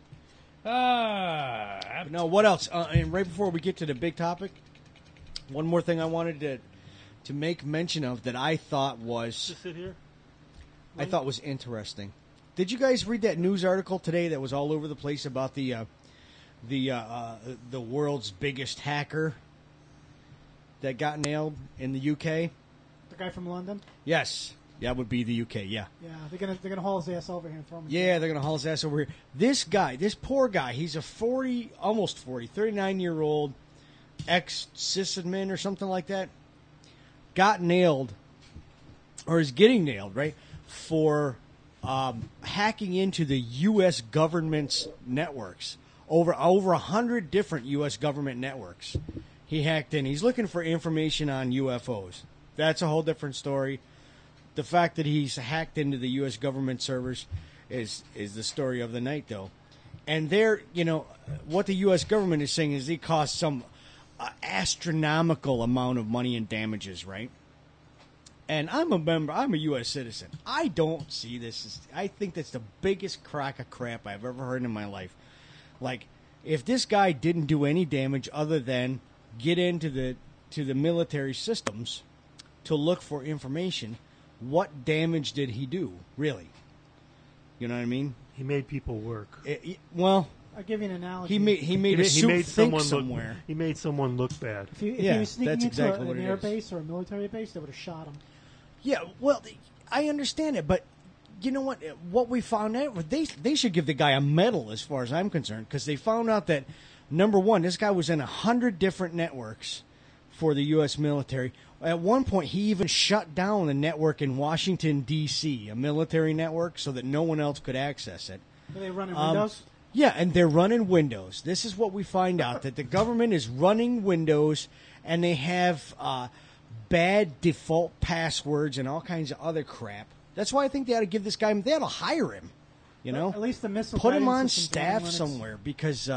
No, what else? And right before we get to the big topic, one more thing I wanted to make mention of that I thought was Just sit here. interesting. Did you guys read that news article today that was all over the place about the world's biggest hacker that got nailed in the UK? The guy from London? Yes, that would be the UK. Yeah. Yeah, they're gonna haul his ass over here and throw him in Yeah, jail. they're going to haul his ass over here. This guy, this poor guy, he's a 39-year-old ex-sysadmin or something like that, got nailed, or is getting nailed, right, for hacking into the U.S. government's networks. Over 100 different U.S. government networks he hacked in. He's looking for information on UFOs. That's a whole different story. The fact that he's hacked into the U.S. government servers is the story of the night, though. And what the U.S. government is saying is it cost some astronomical amount of money in damages, right? And I'm a U.S. citizen. I don't see this I think that's the biggest crock of crap I've ever heard in my life. Like, if this guy didn't do any damage other than get into the military systems to look for information, what damage did he do, really? You know what I mean? He made people work. Well, I'll give you an analogy. he made a suit think somewhere. He made someone look bad. If he Yeah, was sneaking that's into exactly what an it air is. base or a military base, they would have shot him. Yeah, well, I understand it, but you know what? What we found out, they should give the guy a medal as far as I'm concerned, because they found out that, number one, this guy was in 100 different networks for the U.S. military. At one point, he even shut down the network in Washington, D.C., a military network, so that no one else could access it. Are they running Windows? Yeah, and they're running Windows. This is what we find out, that the government is running Windows, and they have bad default passwords and all kinds of other crap. That's why I think they ought to give this guy, they ought to hire him. You know, At least the missile put him guidance on system down staff when it's- somewhere because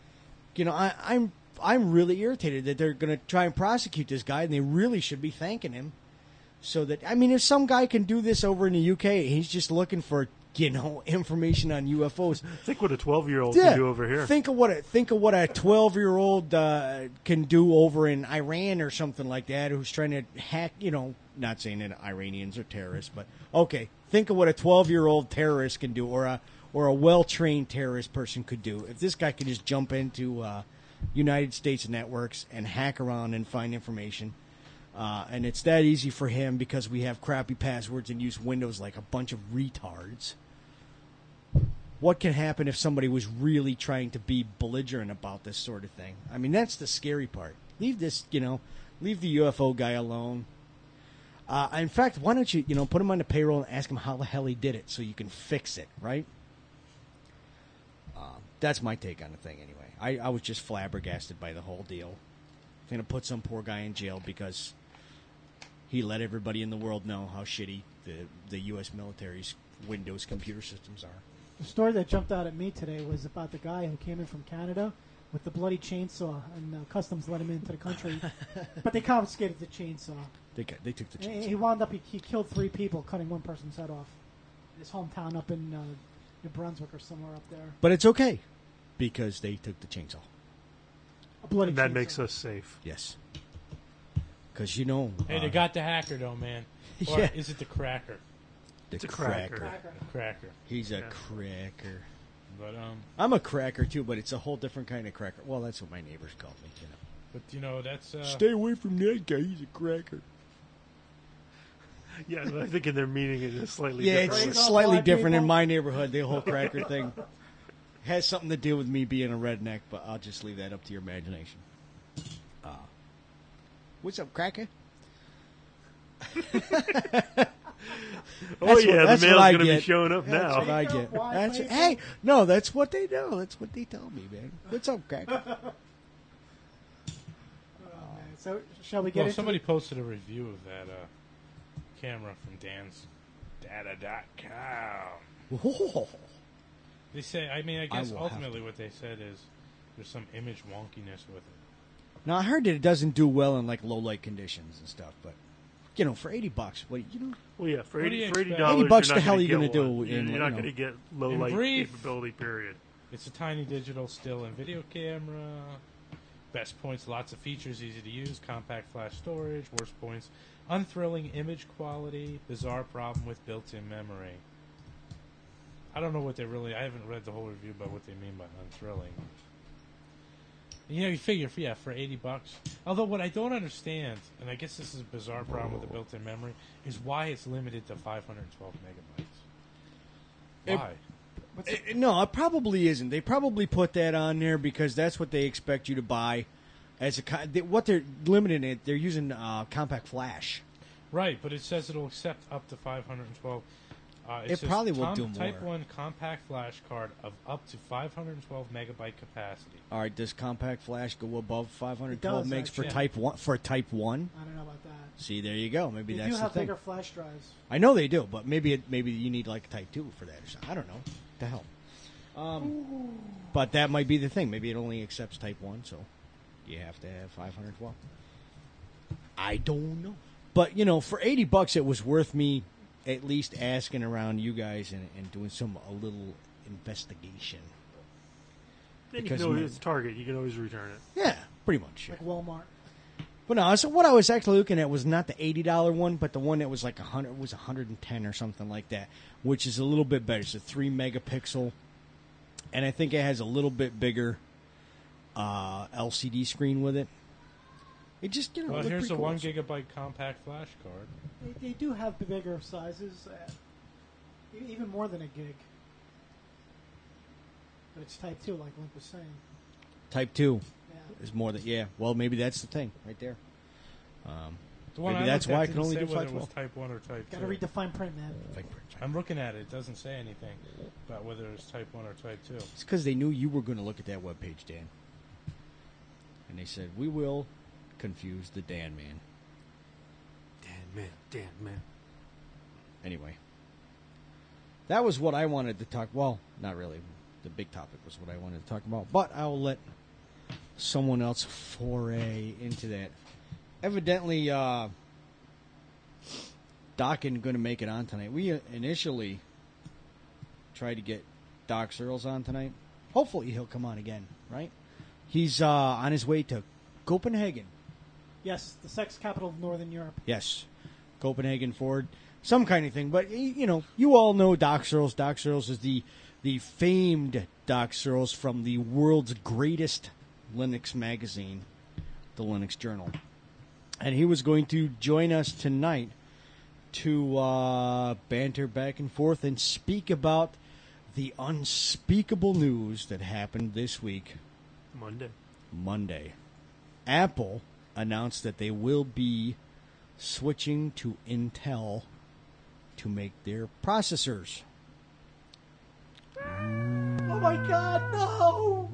I'm really irritated that they're going to try and prosecute this guy, and they really should be thanking him. So that if some guy can do this over in the UK, he's just looking for information on UFOs. Think what a 12-year-old can do over here. Think of what a 12-year-old can do over in Iran or something like that, who's trying to hack. Not saying that Iranians are terrorists, but okay. Think of what a 12-year-old terrorist can do, or a well-trained terrorist person could do. If this guy could just jump into United States networks and hack around and find information. And it's that easy for him because we have crappy passwords and use Windows like a bunch of retards. What can happen if somebody was really trying to be belligerent about this sort of thing? That's the scary part. Leave the UFO guy alone. In fact, why don't you, put him on the payroll and ask him how the hell he did it so you can fix it, right? That's my take on the thing anyway. I was just flabbergasted by the whole deal. Going to put some poor guy in jail because he let everybody in the world know how shitty the U.S. military's Windows computer systems are. The story that jumped out at me today was about the guy who came in from Canada with the bloody chainsaw, and customs let him into the country, but they confiscated the chainsaw. They took the chainsaw. He wound up, he killed 3 people, cutting one person's head off. His hometown up in New Brunswick or somewhere up there. But it's okay because they took the chainsaw. A bloody And that chainsaw. makes us safe. Yes. Because Hey, they got the hacker though, man. Or Yeah. is it the cracker? It's a cracker. The cracker. He's a cracker. But I'm a cracker too, but it's a whole different kind of cracker. Well, that's what my neighbors call me. But that's Stay away from that guy. He's a cracker. Yeah, but I think in their meaning it is slightly Yeah, different. it's slightly different in my neighborhood. The whole cracker thing has something to do with me being a redneck, but I'll just leave that up to your imagination. What's up, cracker? Oh, yeah, that's the mail's what I going to be get. showing up That's now. what I get. Hey, no, that's what they do. That's what they tell me, man. What's up, cracker? So, shall we get into somebody posted a review of that camera from Dan's Data.com. Whoa. They say, I guess will ultimately what they said is there's some image wonkiness with it. Now, I heard that it doesn't do well in, like, low-light conditions and stuff, but, for $80, Well, yeah, for What do you $80, expect? $80 you're the hell not are you going gonna to do in, You're not going to get low In light brief, capability, period. It's a tiny digital still and video camera. Best points, lots of features, easy to use, compact flash storage. Worst points, unthrilling image quality, bizarre problem with built-in memory. I don't know what I haven't read the whole review about what they mean by unthrilling. You figure, for $80. Although what I don't understand, and I guess this is a bizarre problem with the built-in memory, is why it's limited to 512 megabytes. Why? No, it probably isn't. They probably put that on there because that's what they expect you to buy. What they're limiting it, they're using compact flash. Right, but it says it'll accept up to 512. It says probably will do Type more. 1 compact flash card of up to 512 megabyte capacity. All right, does compact flash go above 512 It does, megs for actually. Type 1? For Type 1? I don't know about that. See, there you go. Maybe They that's do the have thing. bigger flash drives. I know they do, but maybe you need like Type 2 for that or something. I don't know. The hell. But that might be the thing. Maybe it only accepts Type 1, so you have to have 512. I don't know. But, for $80, it was worth me at least asking around you guys and doing a little investigation. Then you Because can always Target. You can always return it. Yeah, pretty much. Like Walmart. But no, so what I was actually looking at was not the $80 one, but the one that was like 100 was 110 or something like that, which is a little bit better. It's a 3 megapixel, and I think it has a little bit bigger LCD screen with it. It just Well, looked here's pretty a cool. 1 gigabyte compact flash card. They do have bigger sizes, even more than a gig. But it's Type 2, like Link was saying. Type 2 Yeah. is more than well, maybe that's the thing right there. The one Maybe I that's looked at why I can didn't only say do whether it was 512. Type 1 or Type 2. Got to read the fine print, man. I'm looking at it. It doesn't say anything about whether it's Type 1 or Type 2. It's because they knew you were going to look at that webpage, Dan, and they said we will confuse the Dan man. Dan man. Anyway, that was what I wanted to talk. Well, not really. The big topic was what I wanted to talk about, but I'll let someone else foray into that. Evidently, Doc isn't going to make it on tonight. We initially tried to get Doc Searles on tonight. Hopefully, he'll come on again. Right? He's on his way to Copenhagen. Yes, the sex capital of Northern Europe. Yes, Copenhagen for some kind of thing. But you all know Doc Searles. Doc Searles is the famed Doc Searles from the world's greatest Linux magazine, the Linux Journal. And he was going to join us tonight to banter back and forth and speak about the unspeakable news that happened this week. Monday. Apple announced that they will be switching to Intel to make their processors. Oh my God, no!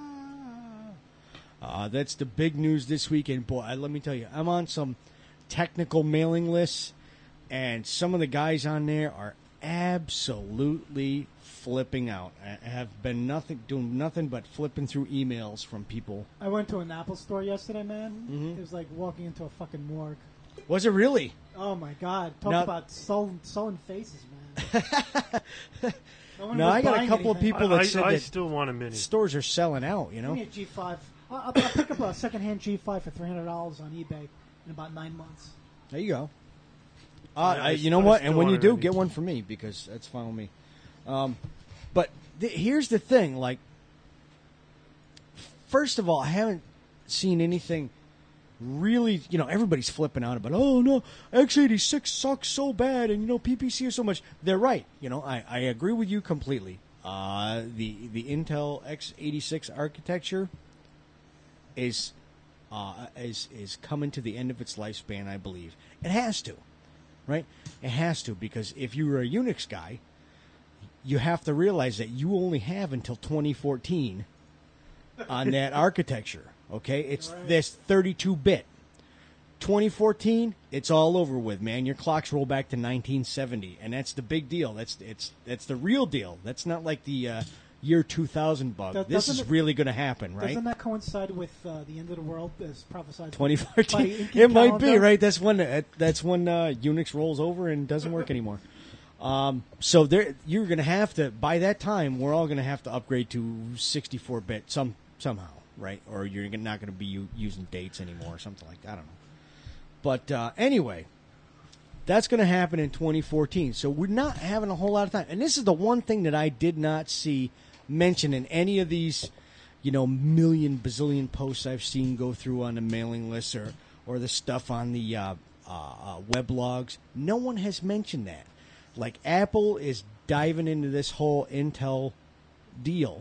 That's the big news this weekend. Boy, let me tell you, I'm on some technical mailing lists, and some of the guys on there are absolutely flipping out. I have been doing nothing but flipping through emails from people. I went to an Apple store yesterday, man. Mm-hmm. It was like walking into a fucking morgue. Was it really? Oh my God! Talk about sullen faces, man. No, I got a couple of people that said I that still want a Mini. Stores are selling out, you know. Give me a G5. I'll pick up a secondhand G5 for $300 on eBay in about 9 months. There you go. You know what? And when you do, get one for me, because that's fine with me. But here's the thing. Like, first of all, I haven't seen anything really, everybody's flipping out about, oh, no, x86 sucks so bad, and, PPC is so much. They're right. I agree with you completely. The Intel x86 architecture is coming to the end of its lifespan, I believe. It has to, right? It has to, because if you're a Unix guy, you have to realize that you only have until 2014 on that architecture, okay? It's this 32-bit. 2014, it's all over with, man. Your clocks roll back to 1970, and that's the big deal. That's the real deal. That's not like the year 2000 bug. This is really going to happen, right? Doesn't that coincide with the end of the world as prophesied? 2014. It might be, right? That's when Unix rolls over and doesn't work anymore. So you're going to have to, by that time, we're all going to have to upgrade to 64-bit somehow, right? Or you're not going to be using dates anymore or something like that. I don't know. But anyway, that's going to happen in 2014. So we're not having a whole lot of time. And this is the one thing that I did not see mentioned in any of these, million bazillion posts I've seen go through on the mailing list or the stuff on the weblogs. No one has mentioned that. Like, Apple is diving into this whole Intel deal.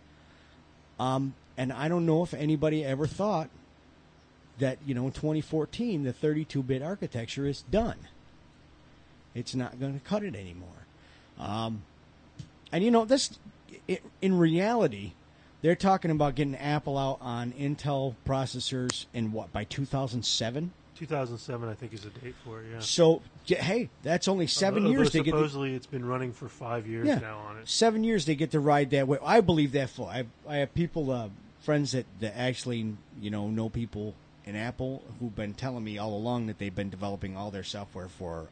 And I don't know if anybody ever thought that, in 2014, the 32-bit architecture is done. It's not going to cut it anymore. And, this, in reality, they're talking about getting Apple out on Intel processors in by 2007? 2007, I think, is the date for it, yeah. So, hey, that's only 7 years. Supposedly it's been running for 5 years now on it. 7 years they get to ride that way. I believe that full. I have people, friends that actually, know people in Apple who've been telling me all along that they've been developing all their software for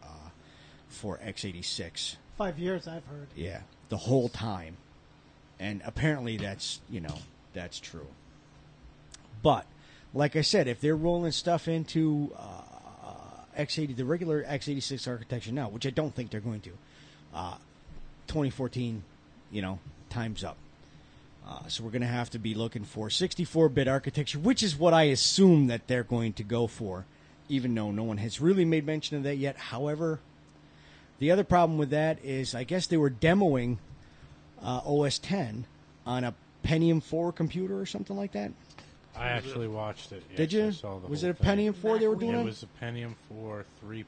x86. 5 years, I've heard. Yeah, the whole time. And apparently that's true. But like I said, if they're rolling stuff into the regular x86 architecture now, which I don't think they're going to, 2014, time's up. So we're going to have to be looking for 64-bit architecture, which is what I assume that they're going to go for, even though no one has really made mention of that yet. However, the other problem with that is I guess they were demoing OS X on a Pentium 4 computer or something like that. I actually watched it. Yes, Did you? I saw the was whole it a Pentium 4 they were doing? It was a Pentium 4 3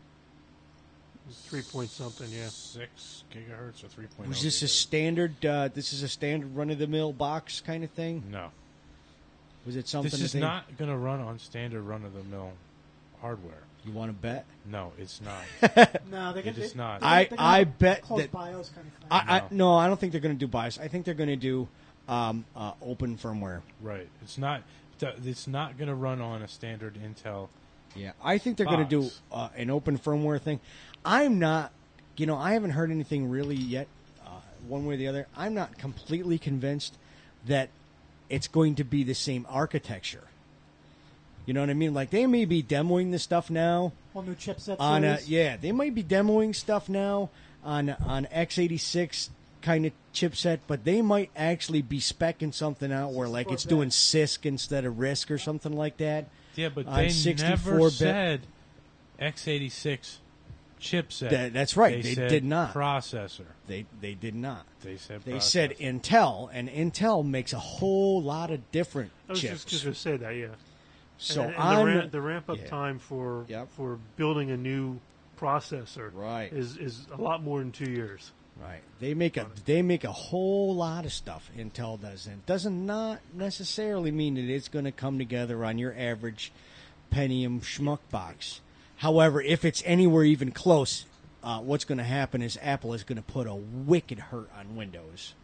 point something, yeah. 6 gigahertz or 3.0. Was this a standard? This is a standard run-of-the-mill box kind of thing. No. Was it something? This is not going to run on standard run-of-the-mill hardware. You want to bet? No, it's not. No, It is not. I bet closed that. BIOS kind of thing. No, I don't think they're going to do BIOS. I think they're going to do open firmware. Right. It's not. It's not going to run on a standard Intel. Yeah, I think they're going to do an open firmware thing. I'm not. I haven't heard anything really yet, one way or the other. I'm not completely convinced that it's going to be the same architecture. You know what I mean? Like, they may be demoing this stuff now. Whole new chipset On series. they might be demoing stuff now on x86 kind of chipset, but they might actually be speccing something out where, like, it's doing CISC instead of RISC or something like that. Yeah, but on they 64 never bit. said x86 chipset. That's right. They said did not. Processor. They did not. They said They processor. said Intel, and Intel makes a whole lot of different I was chips. just going to say that, yeah. So and the ramp up yeah. time for Yep. for building a new processor Right. is a lot more than 2 years. Right. They make a whole lot of stuff. Intel does, and it does not necessarily mean that it's going to come together on your average Pentium schmuck box. However, if it's anywhere even close, what's going to happen is Apple is going to put a wicked hurt on Windows.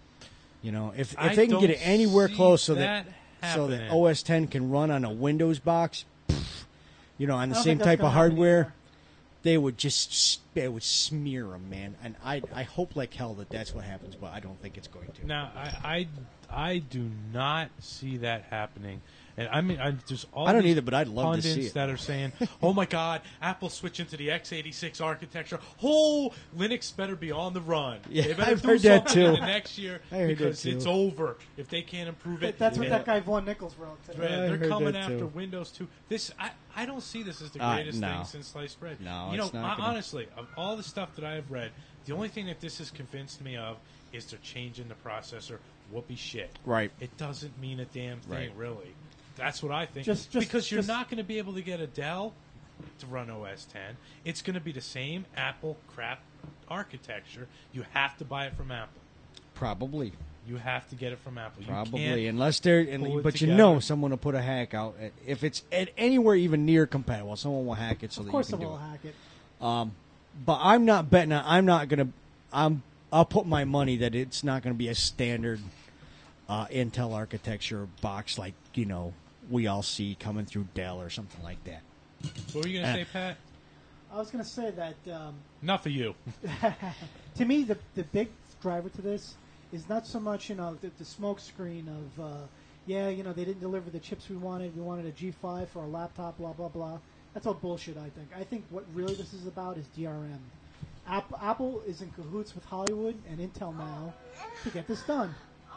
If they can get it anywhere close so that OS X can run on a Windows box, on the same type of hardware, they would smear them, man. And I hope like hell that that's what happens, but I don't think it's going to. Now, I do not see that happening. And I mean, just all I don't these either, but I'd love to see pundits it. that are saying, "Oh my God, Apple's switching to the x86 architecture. Oh, Linux better be on the run. Yeah, they better I've do heard that something in too. the next year I heard that because too. it's over if they can't improve it." That's what Yeah. that guy Vaughn Nichols wrote today. Right, I they're heard coming that after too. Windows 2. This I don't see this as the No. greatest thing since sliced bread. No, it's not gonna- honestly, of all the stuff that I have read, the only thing that this has convinced me of is they're changing the processor. Whoopee shit. Right. It doesn't mean a damn thing, Right. really. That's what I think. Just- because you're just- not going to be able to get a Dell to run OS X. It's going to be the same Apple crap architecture. You have to buy it from Apple. Probably. You have to get it from Apple. You Probably, can't unless they're. pull it But together. someone will put a hack out. If it's anywhere even near compatible, someone will hack it so Of that course you they can do will it. hack it. But I'm not betting. I'm not gonna. I'll put my money that it's not going to be a standard Intel architecture box like we all see coming through Dell or something like that. What were you going to say, Pat? I was going to say that Not for you. to me, the big driver to this is not so much the smoke screen of they didn't deliver the chips we wanted. We wanted a G5 for a laptop. Blah blah blah. That's all bullshit. I think what really this is about is DRM. Apple is in cahoots with Hollywood and Intel now to get this done.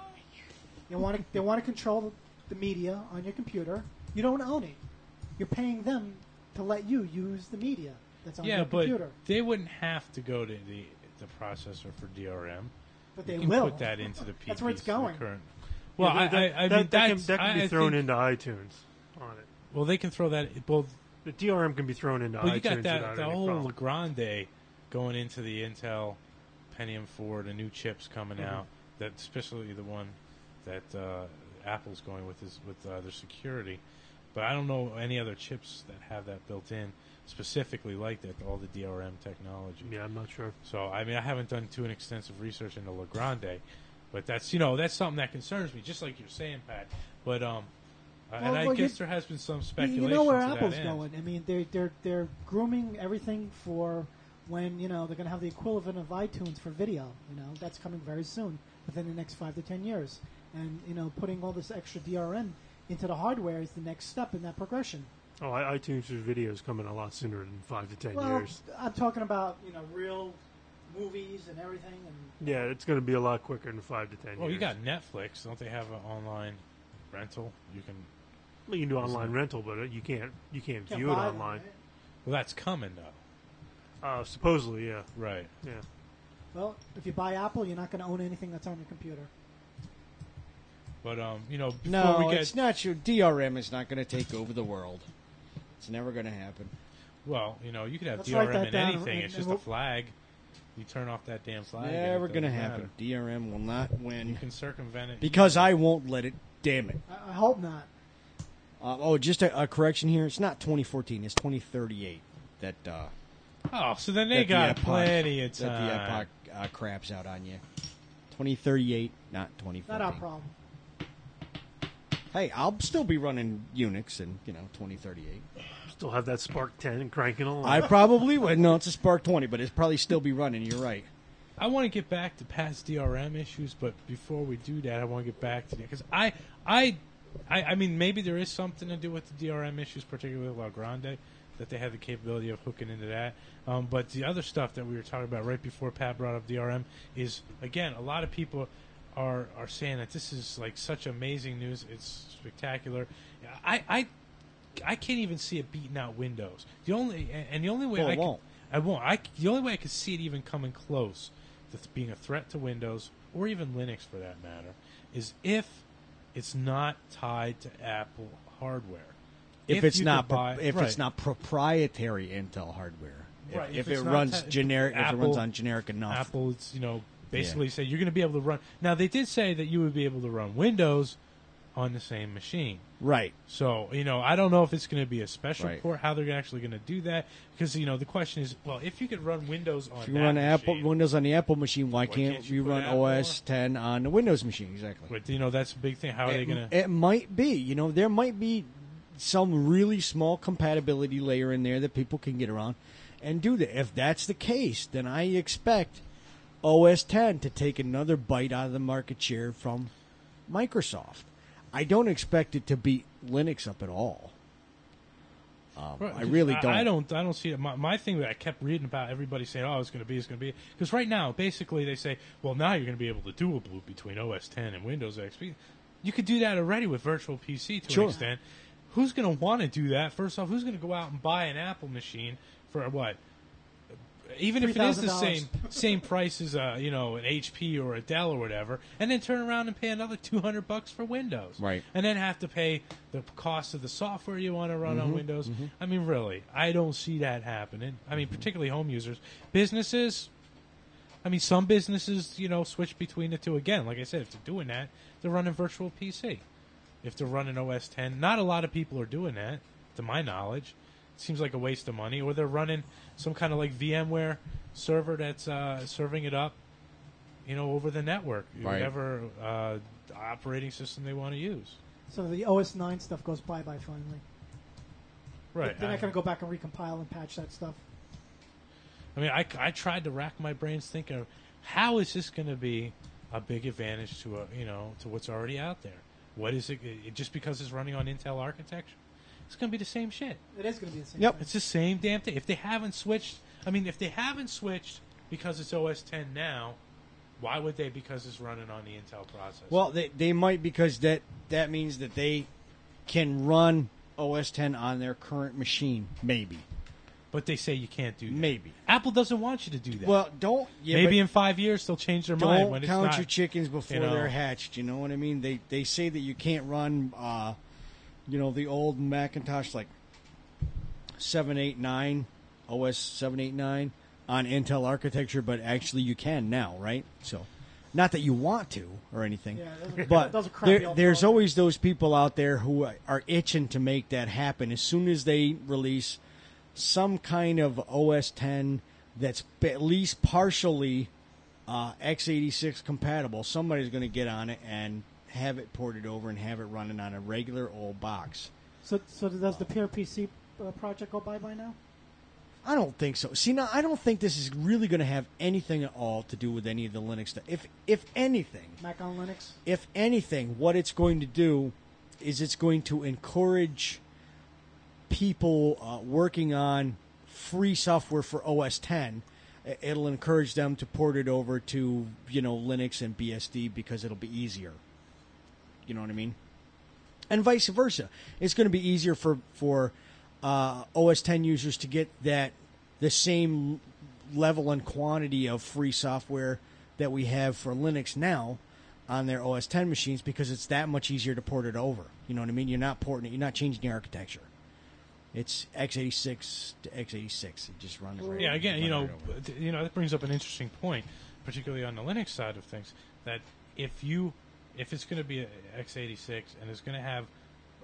They want to control the media on your computer. You don't own it. You're paying them to let you use the media that's on your computer. But they wouldn't have to go to the processor for DRM. But they you can will. put that into the PPs. That's where it's going. Current. Well, Yeah, that can be thrown into iTunes on it. Well, they can throw that. Well, The DRM can be thrown into well, iTunes you got without that any whole problem. Legrande going into the Intel Pentium 4, the new chips coming Mm-hmm. out. That especially the one that Apple's going with is with their security. But I don't know any other chips that have that built in specifically like that. All the DRM technology. Yeah, I'm not sure. So I mean, I haven't done too extensive research into Legrande, but that's something that concerns me, just like you're saying, Pat. But and I guess there has been some speculation. You know where to Apple's that end. going. I mean, they're grooming everything for when they're going to have the equivalent of iTunes for video. That's coming very soon, within the next 5 to 10 years. And putting all this extra DRM into the hardware is the next step in that progression. Oh, iTunes for video is coming a lot sooner than 5 to 10 Well, years. I'm talking about real movies and everything. And Yeah, it's going to be a lot quicker than 5 to 10 years. Well, you got Netflix. Don't they have an online rental? You can. Well, you can do online rental, but you can't can't view it buy them, online. right? Well, that's coming though. Supposedly, yeah. Right. Yeah. Well, if you buy Apple, you're not going to own anything that's on your computer. But before No, we get it's not true. DRM is not going to take over the world. It's never going to happen. well, you could have Let's write DRM that in down anything. and- It's and just we'll- a flag. You turn off that damn flag. and Never it going to doesn't happen. matter. DRM will not You win can circumvent it because I won't let it. Damn it. I hope not. Just a correction here. It's not 2014. It's 2038. That. So then they that got the plenty of That the time. Epoch craps out on you. 2038, not 2014. Not our problem. Hey, I'll still be running Unix in 2038. Still have that Spark 10 cranking along. I probably would. No, it's a Spark 20, but it's probably still be running. You're right. I want to get back to past DRM issues, but before we do that, I want to get back to because I mean, maybe there is something to do with the DRM issues, particularly with La Grande, that they have the capability of hooking into that. But the other stuff that we were talking about right before Pat brought up DRM is, again, a lot of people are saying that this is like such amazing news. It's spectacular. I can't even see it beating out Windows. The only way Well, it won't. the only way I could see it even coming close to being a threat to Windows or even Linux for that matter is if it's not tied to Apple hardware. If it's you not could buy- if right. it's not proprietary Intel hardware. Right, If it's it not runs ta- generic, if it Apple- runs on generic enough. Apple, it's, basically say you're going to be able to run. Now they did say that you would be able to run Windows on the same machine. Right. So, I don't know if it's going to be a special Right. port, how they're actually going to do that. Because, the question is, well, if you could run Windows on If you that run machine, Windows on the Apple machine, why can't can't you you put run Apple OS 10 on the Windows machine? Exactly. but, that's a big thing. How are they going to... It might be. There might be some really small compatibility layer in there that people can get around and do that. If that's the case, then I expect OS 10 to take another bite out of the market share from Microsoft. I don't expect it to beat Linux up at all. Right, I really don't. I don't see it. My thing that I kept reading about, everybody saying, "Oh, it's going to be." Because right now, basically, they say, "Well, now you're going to be able to dual boot between OS 10 and Windows XP." You could do that already with Virtual PC to Sure. an extent. Who's going to want to do that? First off, who's going to go out and buy an Apple machine for what? Even if it is the $3,000. same price as an HP or a Dell or whatever, and then turn around and pay another $200 for Windows, Right. And then have to pay the cost of the software you want to run Mm-hmm. on Windows. I mean, really, I don't see that happening. I mean, particularly home users, businesses. I mean, some businesses, switch between the two. Again, like I said, if they're doing that, they're running Virtual PC. If they're running OS 10, not a lot of people are doing that, to my knowledge. It seems like a waste of money. Or they're running some kind of like VMware server that's serving it up, over the network, Right. whatever operating system they want to use. So the OS 9 stuff goes bye-bye finally. Right. They're not going to go back and recompile and patch that stuff. I mean, I tried to rack my brains thinking of how is this going to be a big advantage to to what's already out there. What is it? Just because it's running on Intel architecture, it's going to be the same shit. It is going to be the same Yep. thing. It's the same damn thing. If they haven't switched, because it's OS 10 now, why would they? Because it's running on the Intel processor. Well, they might, because that means that they can run OS 10 on their current machine, maybe. But they say you can't do that. Maybe. Apple doesn't want you to do that. Well, don't. Yeah, maybe but in 5 years they'll change their mind don't when it's count not. your chickens before they're hatched. You know what I mean? They say that you can't run, the old Macintosh like 789, OS 789 on Intel architecture, but actually you can now, right? So, not that you want to or anything, Yeah, those are- but those are crappy old there's programs. always those people out there who are itching to make that happen. As soon as they release some kind of OS 10 that's at least partially x86 compatible, somebody's going to get on it and have it ported over and have it running on a regular old box. So does the PRPC project go bye-bye now? I don't think so. See, now I don't think this is really going to have anything at all to do with any of the Linux stuff. If anything, Mac on Linux? if anything, what it's going to do is it's going to encourage people working on free software for OS 10. It'll encourage them to port it over to Linux and BSD because it'll be easier. You know what I mean? And vice versa. It's going to be easier for OS 10 users to get the same level and quantity of free software that we have for Linux now on their OS 10 machines because it's that much easier to port it over. You know what I mean? You're not porting it. You're not changing the architecture. It's x86 to x86. It just runs right. Yeah, again, run right over. that brings up an interesting point, particularly on the Linux side of things, that if it's going to be a x86 and it's going to have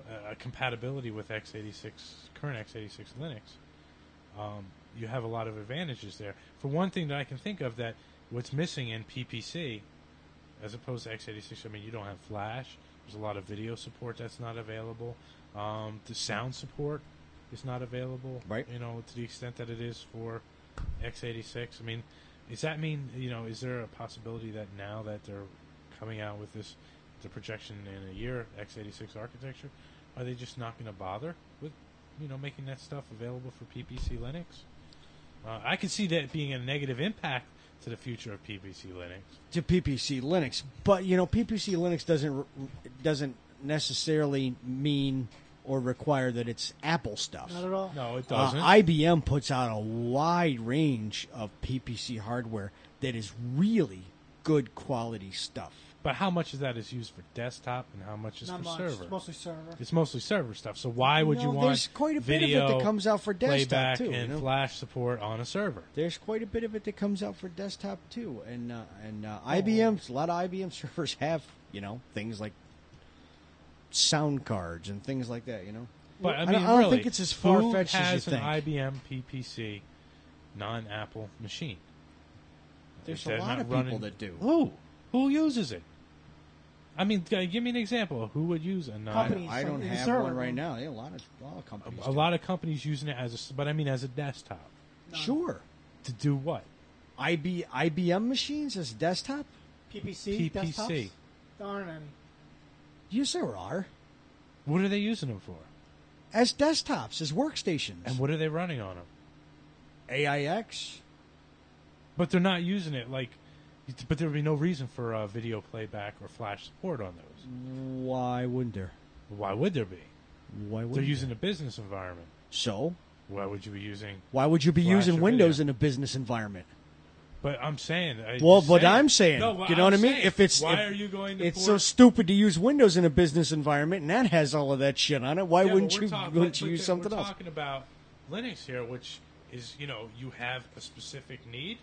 a compatibility with x86, current x86 Linux, you have a lot of advantages there. For one thing that I can think of, that what's missing in PPC, as opposed to x86, I mean, you don't have Flash. There's a lot of video support that's not available. The sound support is not available, right? You know, to the extent that it is for x86. I mean, does that mean, you know, is there a possibility that now that they're coming out with this, the projection in a year, x86 architecture, are they just not going to bother with, you know, making that stuff available for PPC Linux? I could see that being a negative impact to the future of PPC Linux. To PPC Linux, but you know, PPC Linux doesn't necessarily mean or require that it's Apple stuff. Not at all. No, it doesn't. IBM puts out a wide range of PPC hardware that is really good quality stuff. But how much of that is used for desktop and how much is Not for much. server? It's mostly server. It's mostly server stuff. So why would you want there's quite a bit of video it that comes out for desktop playback too, and Flash support on a server? There's quite a bit of it that comes out for desktop too, and IBM's, a lot of IBM servers have, you know, things like sound cards and things like that, you know. But I mean, I don't really, think it's as far-fetched who as you has think. an IBM PPC non-Apple machine? There's If a they're lot not of people running- that do. Who uses it? I mean, give me an example of who would use a non. Companies. I don't in the have server one right room. now. Yeah, a lot of companies. A lot of companies using it as a, but I mean as a desktop. Sure. To do what? IBM machines as desktop? PPC. PPC. Desktops? There aren't any. Yes, there are. What are they using them for? As desktops, as workstations. And what are they running on them? AIX. But they're not using it like. But there would be no reason for video playback or Flash support on those. Why wouldn't there? Why would there be? Why would They're using a business environment. So? Why would you be using? Why would you be Flash using or Windows video? in a business environment? But I'm saying. I'm saying, No, you know what I mean? saying, If it's why are you going to? It's so stupid to use Windows in a business environment, and that has all of that shit on it. Why wouldn't you use something we're else? talking about Linux here, which is, you know, you have a specific need.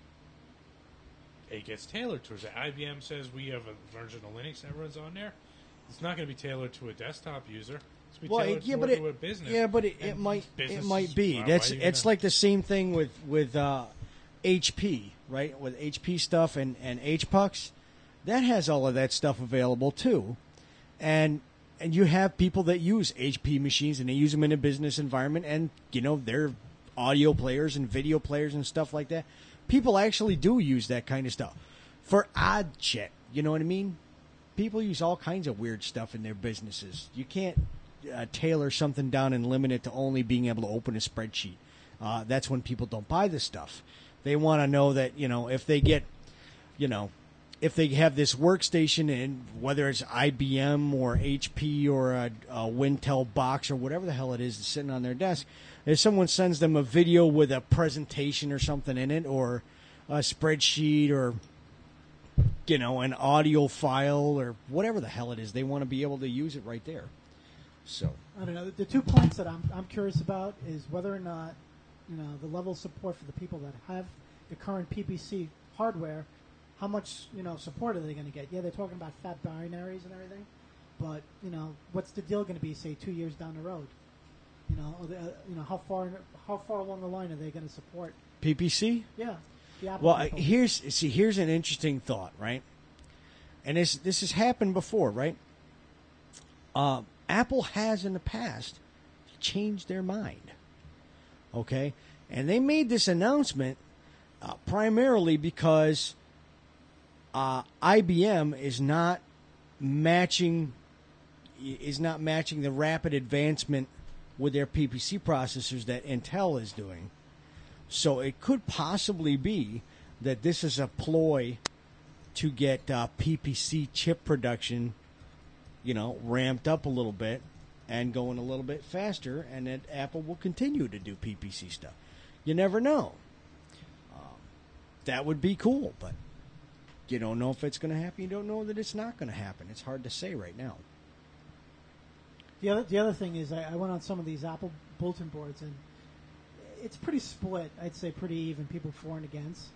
It gets tailored towards it. IBM says we have a version of Linux that runs on there. It's not going to be tailored to a desktop user. It's going to be tailored more to a business. Yeah, but it might be. It's like the same thing with HP, right? With HP stuff and HPUX, that has all of that stuff available too, and you have people that use HP machines and they use them in a business environment, and you know they're audio players and video players and stuff like that. People actually do use that kind of stuff for odd shit. You know what I mean? People use all kinds of weird stuff in their businesses. You can't tailor something down and limit it to only being able to open a spreadsheet. That's when people don't buy this stuff. They want to know that, you know, if they get, you know, if they have this workstation, and whether it's IBM or HP or a Wintel box or whatever the hell it is that's sitting on their desk, if someone sends them a video with a presentation or something in it, or a spreadsheet, or, you know, an audio file or whatever the hell it is, they want to be able to use it right there. So I don't know. The 2 points that I'm curious about is whether or not, you know, the level of support for the people that have the current PPC hardware. How much, you know, support are they going to get? Yeah, they're talking about fat binaries and everything, but you know, what's the deal going to be? Say 2 years down the road. You know, you know, how far along the line are they going to support PPC? Yeah. The Apple Well, people. here's an interesting thought, right? And this has happened before, right? Apple has in the past changed their mind. Okay, and they made this announcement primarily because IBM is not matching the rapid advancement with their PPC processors that Intel is doing. So it could possibly be that this is a ploy to get PPC chip production, you know, ramped up a little bit and going a little bit faster, and that Apple will continue to do PPC stuff. You never know. That would be cool, but you don't know if it's going to happen. You don't know that it's not going to happen. It's hard to say right now. The other thing is I went on some of these Apple bulletin boards, and it's pretty split. I'd say pretty even, people for and against.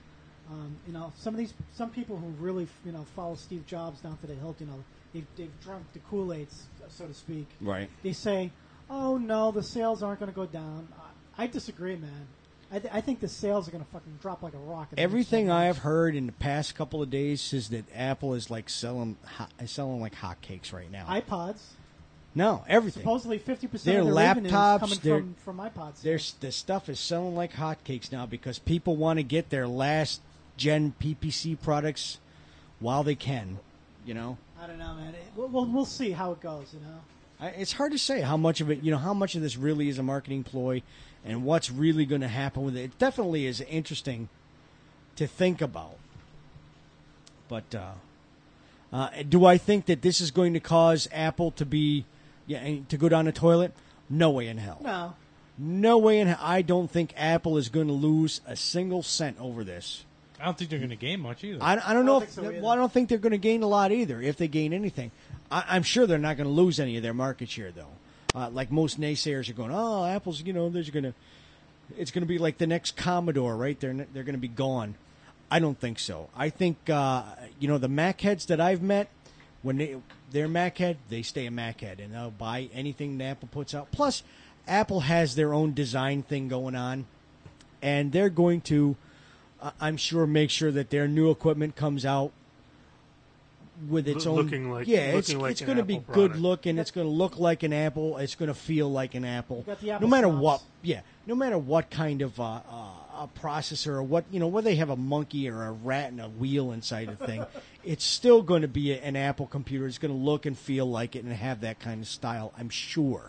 Some people who really follow Steve Jobs down to the hilt, they've drunk the Kool-Aid, so to speak. Right. They say, "Oh no, the sales aren't going to go down." I disagree, man. I think the sales are going to fucking drop like a rock. Everything I have heard in the past couple of days is that Apple is like selling like hotcakes right now. iPods. No, everything. Supposedly 50% of their their laptops, revenue is coming from iPods. The stuff is selling like hotcakes now because people want to get their last gen PPC products while they can. I don't know, man. We'll see how it goes. It's hard to say how much of it, how much of this really is a marketing ploy, and what's really going to happen with it. It definitely is interesting to think about. But do I think that this is going to cause Apple to to go down the toilet? No way in hell. No way in hell. I don't think Apple is going to lose a single cent over this. I don't think they're going to gain much either. I don't know. I don't think they're going to gain a lot either, if they gain anything. I'm sure they're not going to lose any of their market share, though. Like most naysayers are going, oh, Apple's, it's going to be like the next Commodore, right? They're going to be gone. I don't think so. I think, the Mac heads that I've met, when they're Mac head, they stay a Mac head, and they'll buy anything that Apple puts out. Plus, Apple has their own design thing going on, and they're going to, I'm sure, make sure that their new equipment comes out with its own. It's going to be good looking. It's going to look like an Apple. It's going to feel like an Apple. No matter what. Yeah, no matter what kind of a processor or what whether they have a monkey or a rat and a wheel inside the thing, it's still going to be an Apple computer. It's going to look and feel like it and have that kind of style, I'm sure.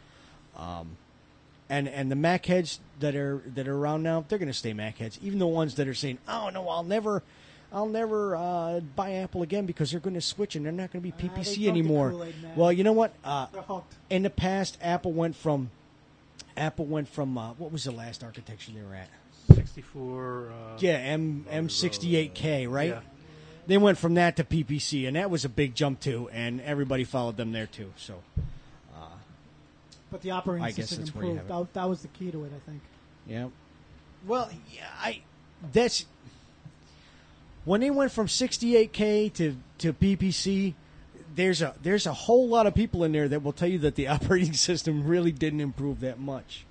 And the Mac heads that are around now, they're going to stay Mac heads. Even the ones that are saying, "Oh no, I'll never buy Apple again because they're going to switch and they're not going to be PPC anymore." Well, you know what? In the past, Apple went from what was the last architecture they were at? 64. M68K, right? Yeah. They went from that to PPC, and that was a big jump too, and everybody followed them there too. So. But the operating system improved. That was the key to it, I think. Yeah. Well, that's when they went from 68K to PPC. There's a whole lot of people in there that will tell you that the operating system really didn't improve that much.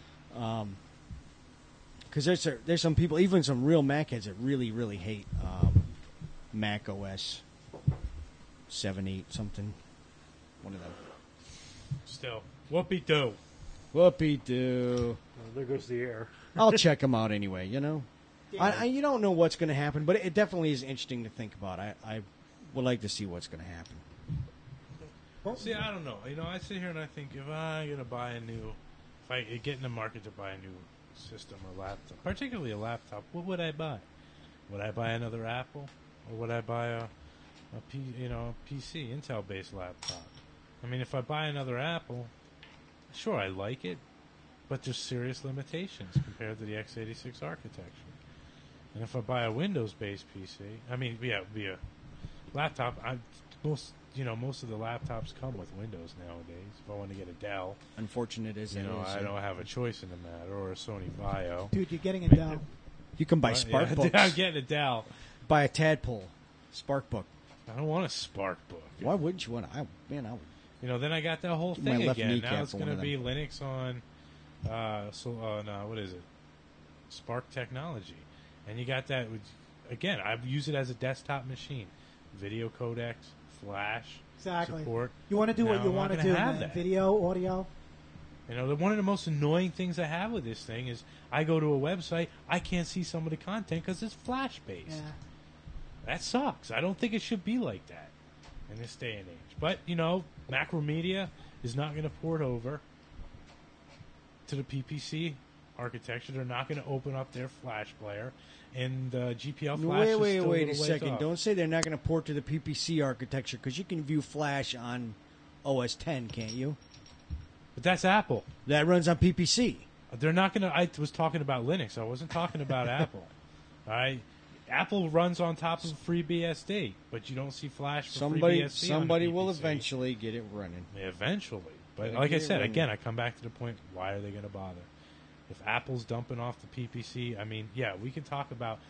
Because there's some people, even some real Mac heads, that really, really hate Mac OS 7, 8, something. One of them. Still. Whoopie-doo. Whoopie-doo. There goes the air. I'll check them out anyway, you don't know what's going to happen, but it definitely is interesting to think about. I would like to see what's going to happen. See, I don't know. I sit here and I think, if I'm going to buy if I get in the market to buy a new system or laptop, particularly a laptop, what would I buy? Would I buy another Apple? Or would I buy a PC, Intel-based laptop? I mean, if I buy another Apple, sure, I like it, but there's serious limitations compared to the x86 architecture. And if I buy a Windows-based PC, be a laptop. Most of the laptops come with Windows nowadays. If I want to get a Dell, unfortunate as it is, I don't have a choice in the matter, or a Sony Vaio. Dude, you're getting a Dell. You can buy SparkBooks. I'm getting a Dell. Buy a Tadpole SparkBook. I don't want a SparkBook. Why wouldn't you want? I would. Then I got that whole thing again. Now it's going to be Linux on, what is it? Spark Technology. And you got that, again, I use it as a desktop machine. Video codecs, flash, support. You want to do what you want to do, man. Video, audio. One of the most annoying things I have with this thing is I go to a website, I can't see some of the content because it's flash-based. Yeah. That sucks. I don't think it should be like that in this day and age. But, Macromedia is not going to port over to the PPC architecture. They're not going to open up their flash player. And GPL Flash Wait a second. Off. Don't say they're not going to port to the PPC architecture, because you can view Flash on OS 10, can't you? But that's Apple. That runs on PPC. They're not going to... I was talking about Linux. I wasn't talking about Apple. All right? Apple runs on top of FreeBSD, but you don't see Flash for FreeBSD. Somebody will eventually get it running. Yeah, eventually. But like I said, again, I come back to the point, why are they going to bother? If Apple's dumping off the PPC, we can talk about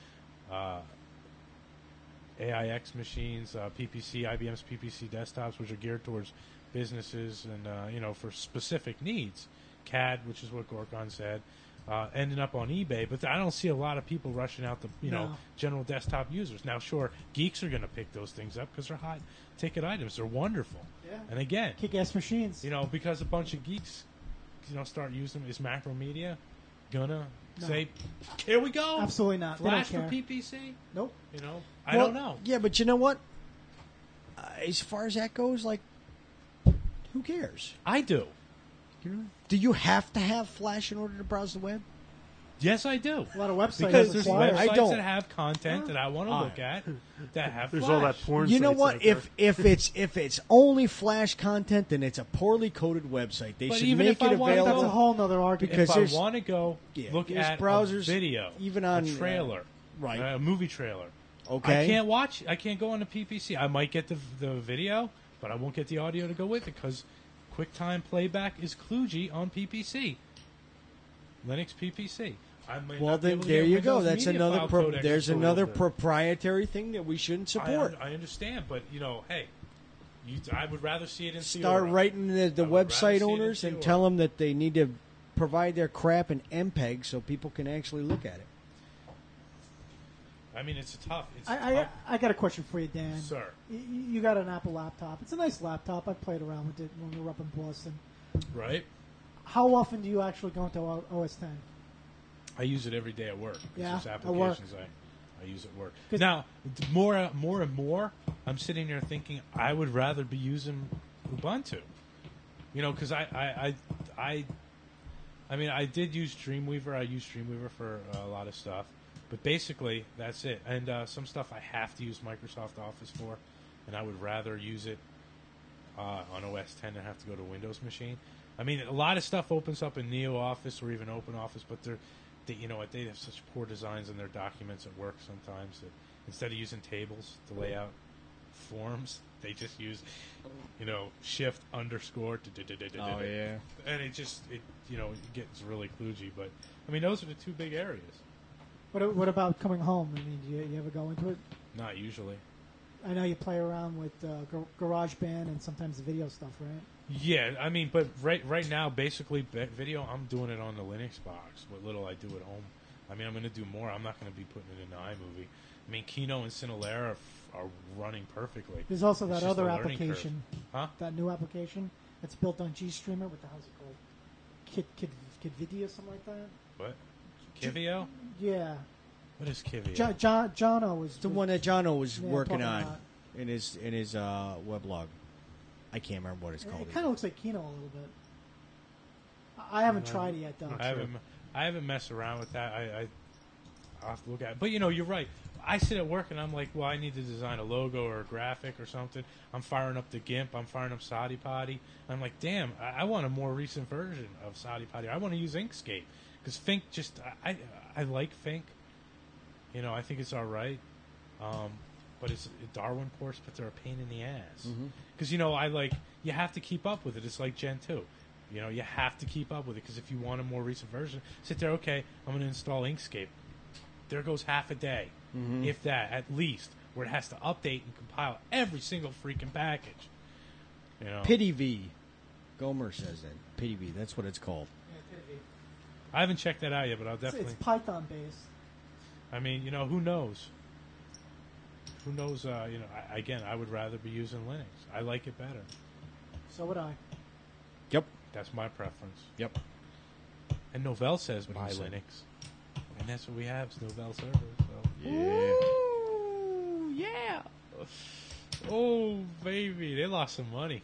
AIX machines, PPC, IBM's PPC desktops, which are geared towards businesses and for specific needs. CAD, which is what Gorgon said, ending up on eBay. But I don't see a lot of people rushing out the general desktop users. Now, sure, geeks are going to pick those things up because they're hot ticket items. They're wonderful. Yeah. And again, kick-ass machines. Because a bunch of geeks, start using them. Is Macromedia gonna say, "Here we go"? Absolutely not. Flash they don't for care. PPC? Nope. I don't know. Yeah, but you know what? As far as that goes, like, who cares? I do. Do you have to have Flash in order to browse the web? Yes, I do. A lot of websites. Because there's require- websites that have content that I want to look at that have There's Flash. all that porn. You know sites what? out there. If it's only Flash content, then it's a poorly coded website. They But should even make if I it wanna available. That's a whole nother argument. Because If there's- I want to go look there's at browsers, a video, even on, a trailer, right. a movie trailer, Okay. I can't go on the PPC. I might get the video, but I won't get the audio to go with it because QuickTime playback is kludgy on PPC. Linux PPC. I might Well, not be then able to there get you go. Windows That's Media another. File codec There's support. another proprietary thing that we shouldn't support. I understand, but hey, I would rather see it in Start Theora. writing the I would rather see website it in owners and Theora. tell them that they need to provide their crap in MPEG so people can actually look at it. I mean, it's tough. It's I tough. got a question for you, Dan. Sir. You got an Apple laptop. It's a nice laptop. I played around with it when we were up in Boston. Right? How often do you actually go into OS 10? I use it every day at work. Yeah, There's at work. applications I use at work. Now, more and more, I'm sitting there thinking I would rather be using Ubuntu. Because I mean, I did use Dreamweaver. I use Dreamweaver for a lot of stuff. But basically, that's it. And some stuff I have to use Microsoft Office for, and I would rather use it on OS 10 than have to go to a Windows machine. I mean, a lot of stuff opens up in Neo Office or even Open Office, but they have such poor designs in their documents at work sometimes that instead of using tables to lay out forms, they just use, shift underscore. Oh, yeah. And it gets really kludgy. But, I mean, those are the two big areas. What about coming home? I mean, do you ever go into it? Not usually. I know you play around with GarageBand and sometimes the video stuff, right? Yeah, I mean, but right now, basically, video, I'm doing it on the Linux box, what little I do at home. I mean, I'm going to do more. I'm not going to be putting it in iMovie. I mean, Kino and Cinelera are running perfectly. There's also It's that just other a learning application, curve. that new application that's built on GStreamer. What the hell's it called? Kidvideo, something like that? What? Kivio? Yeah. What is Kivio? Jono was The one that Jono was Yeah, working talking on about. in his weblog. I can't remember what it's called. It kind of looks like Kino a little bit. I haven't tried it yet, though. I haven't messed around with that. I'll have to look at it. But, you're right. I sit at work and I'm like, well, I need to design a logo or a graphic or something. I'm firing up the GIMP. I'm firing up Saudi Potty. I'm like, damn, I want a more recent version of Saudi Potty. I want to use Inkscape. Because Fink I like Fink. I think it's all right. But it's a Darwin course, but they're a pain in the ass. Because, you have to keep up with it. It's like Gen 2. You have to keep up with it because if you want a more recent version, sit there, okay, I'm going to install Inkscape. There goes half a day, if that, at least, where it has to update and compile every single freaking package. Pity V. Gomer says that. Pity V. That's what it's called. I haven't checked that out yet, but I'll definitely... It's Python based. I mean, who knows? Who knows? I would rather be using Linux. I like it better. So would I. Yep. That's my preference. Yep. And Novell says buy he say? Linux. And that's what we have, is Novell servers. So. Yeah. Ooh, yeah. Oh, baby. They lost some money.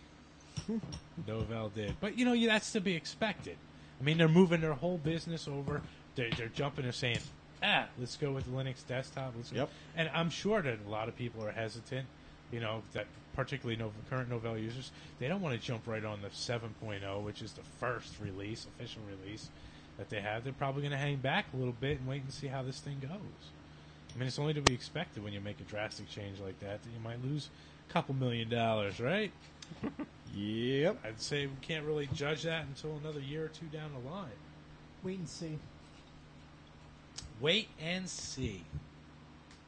Novell did. But, that's to be expected. I mean, they're moving their whole business over. They're jumping and saying, let's go with the Linux desktop. Yep. And I'm sure that a lot of people are hesitant, that particularly current Novell users, they don't want to jump right on the 7.0, which is the first release, official release that they have. They're probably going to hang back a little bit and wait and see how this thing goes. I mean, it's only to be expected when you make a drastic change like that you might lose a couple $1 million, right? Yep. I'd say we can't really judge that until another year or two down the line. Wait and see. Wait and see.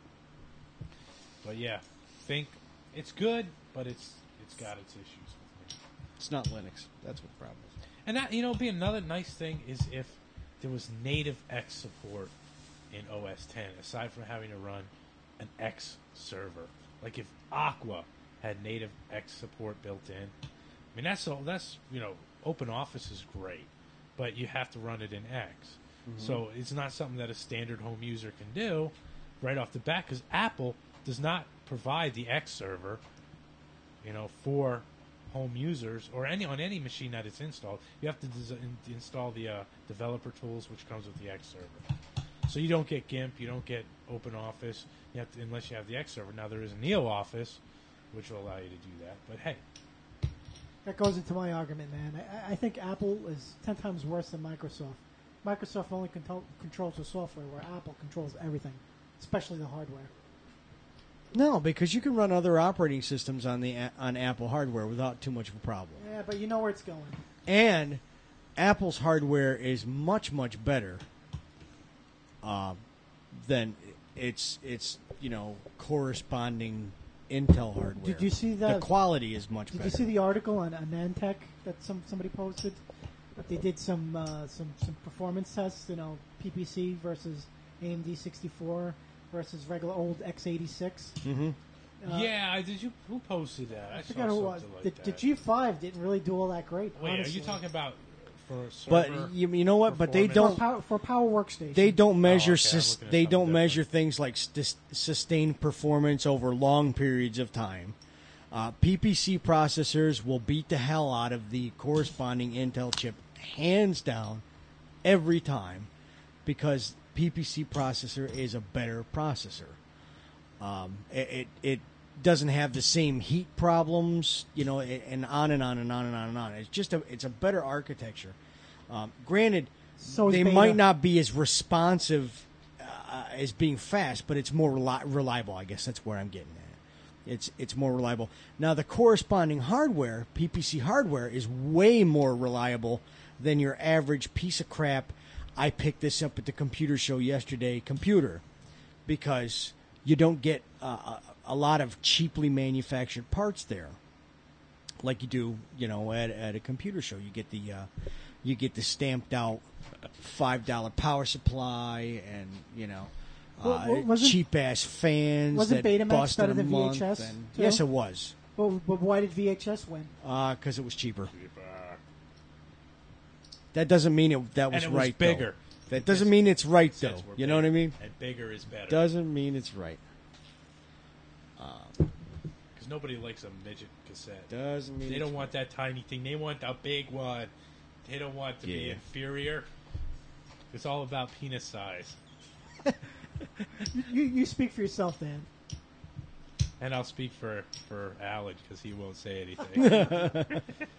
But yeah, think it's good, but it's got its issues with me. It's not Linux. That's what the problem is. And that, you know, be another nice thing is if there was native X support in OS 10, aside from having to run an X server. Like if Aqua had native X support built in. I mean, that's you know, OpenOffice is great, but you have to run it in X. Mm-hmm. So it's not something that a standard home user can do right off the bat, because Apple does not provide the X server, you know, for home users or on any machine that it's installed. You have to install the developer tools, which comes with the X server. So you don't get GIMP, you don't get OpenOffice, you have to, unless you have the X server. Now there is a NeoOffice, which will allow you to do that. But hey, that goes into my argument, man. I think Apple is 10 times worse than Microsoft. Microsoft only controls the software, where Apple controls everything, especially the hardware. No, because you can run other operating systems on Apple hardware without too much of a problem. Yeah, but you know where it's going. And Apple's hardware is much, much better than its you know, corresponding Intel hardware. Did you see that? The quality is much better. Did you see the article on Nantech that somebody posted? That they did some performance tests, you know, PPC versus AMD 64 versus regular old x86. Mm-hmm. yeah, who posted that? I saw forgot who it was. something like The that. G5 didn't really do all that great. Wait, honestly. are you talking about for server? But you know what? But they don't. For power workstation. They don't measure. okay, I'm looking at They something don't different. measure things like sustained performance over long periods of time. PPC processors will beat the hell out of the corresponding Intel chip, hands down, every time, because PPC processor is a better processor. It doesn't have the same heat problems, you know, and on and on and on and on and on. It's just it's a better architecture. Granted, So is they Beta. might not be as responsive as being fast, but it's more reliable. I guess that's where I'm getting at. It's more reliable. Now, the corresponding hardware, PPC hardware, is way more reliable than your average piece of crap. I picked this up at the computer show yesterday, computer, because you don't get a lot of cheaply manufactured parts there, like you do, you know, at a computer show. You get the stamped out $5 power supply, and you know. Cheap ass fans wasn't that Betamax bust in better a than month. VHS, And, too? yes, it was. But why did VHS win? Because it was cheaper. That doesn't mean that was And it was right. bigger. Though. That doesn't mean it's right, though. Sets were You know what I bigger, mean? And bigger is better. Doesn't mean it's right. Because nobody likes a midget cassette. Doesn't mean They it's don't want that tiny thing. They want the big one. They don't want to be Yeah. inferior. It's all about penis size. You speak for yourself, Dan. And I'll speak for Alec because he won't say anything.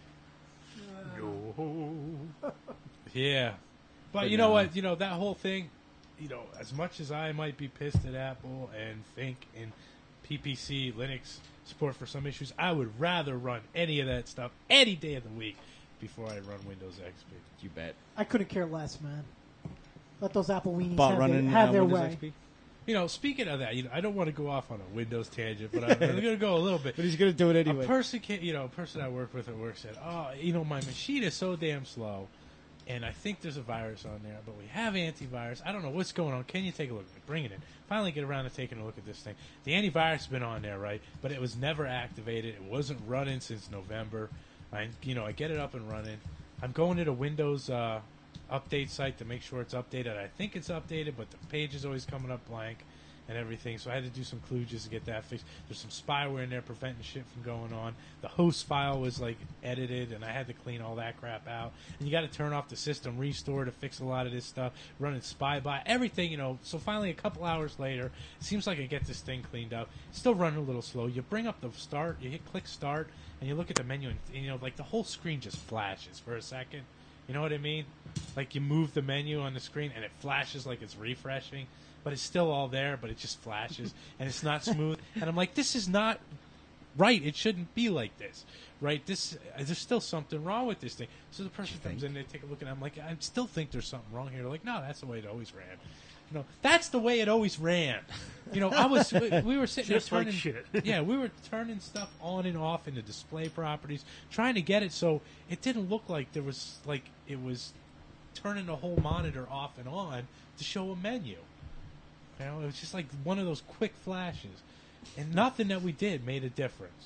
Yeah. But you know what? You know, that whole thing, you know, as much as I might be pissed at Apple and think in PPC, Linux support for some issues, I would rather run any of that stuff any day of the week before I run Windows XP. You bet. I couldn't care less, man. Let those Apple weenies About running have their Windows way. XP? You know, speaking of that, you know, I don't want to go off on a Windows tangent, but I'm going to go a little bit. But he's going to do it anyway. A person I work with at work said, "Oh, you know, my machine is so damn slow, and I think there's a virus on there, but we have antivirus. I don't know what's going on. Can you take a look at it? Bring it in." Finally, get around to taking a look at this thing. The antivirus has been on there, right? But it was never activated. It wasn't running since November. I get it up and running. I'm going to the Windows update site to make sure it's updated. I think it's updated, but the page is always coming up blank and everything. So I had to do some kludges to get that fixed. There's some spyware in there preventing shit from going on. The host file was like edited, and I had to clean all that crap out. And you got to turn off the system restore to fix a lot of this stuff. Running SpyBot, everything, you know. So finally, a couple hours later, it seems like I get this thing cleaned up. It's still running a little slow. You bring up the start, you hit click start, and you look at the menu, and you know, like the whole screen just flashes for a second. You know what I mean? Like you move the menu on the screen, and it flashes like it's refreshing. But it's still all there, but it just flashes, and it's not smooth. And I'm like, this is not right, it shouldn't be like this. Right, there's still something wrong with this thing. So the person comes in, they take a look, and I'm like, I still think there's something wrong here. They're like, no, that's the way it always ran. That's the way it always ran. We were sitting Just there like turning, shit. yeah, we were turning stuff on and off in the display properties, trying to get it so it didn't look like it was turning the whole monitor off and on to show a menu. It was just like one of those quick flashes, and nothing that we did made a difference.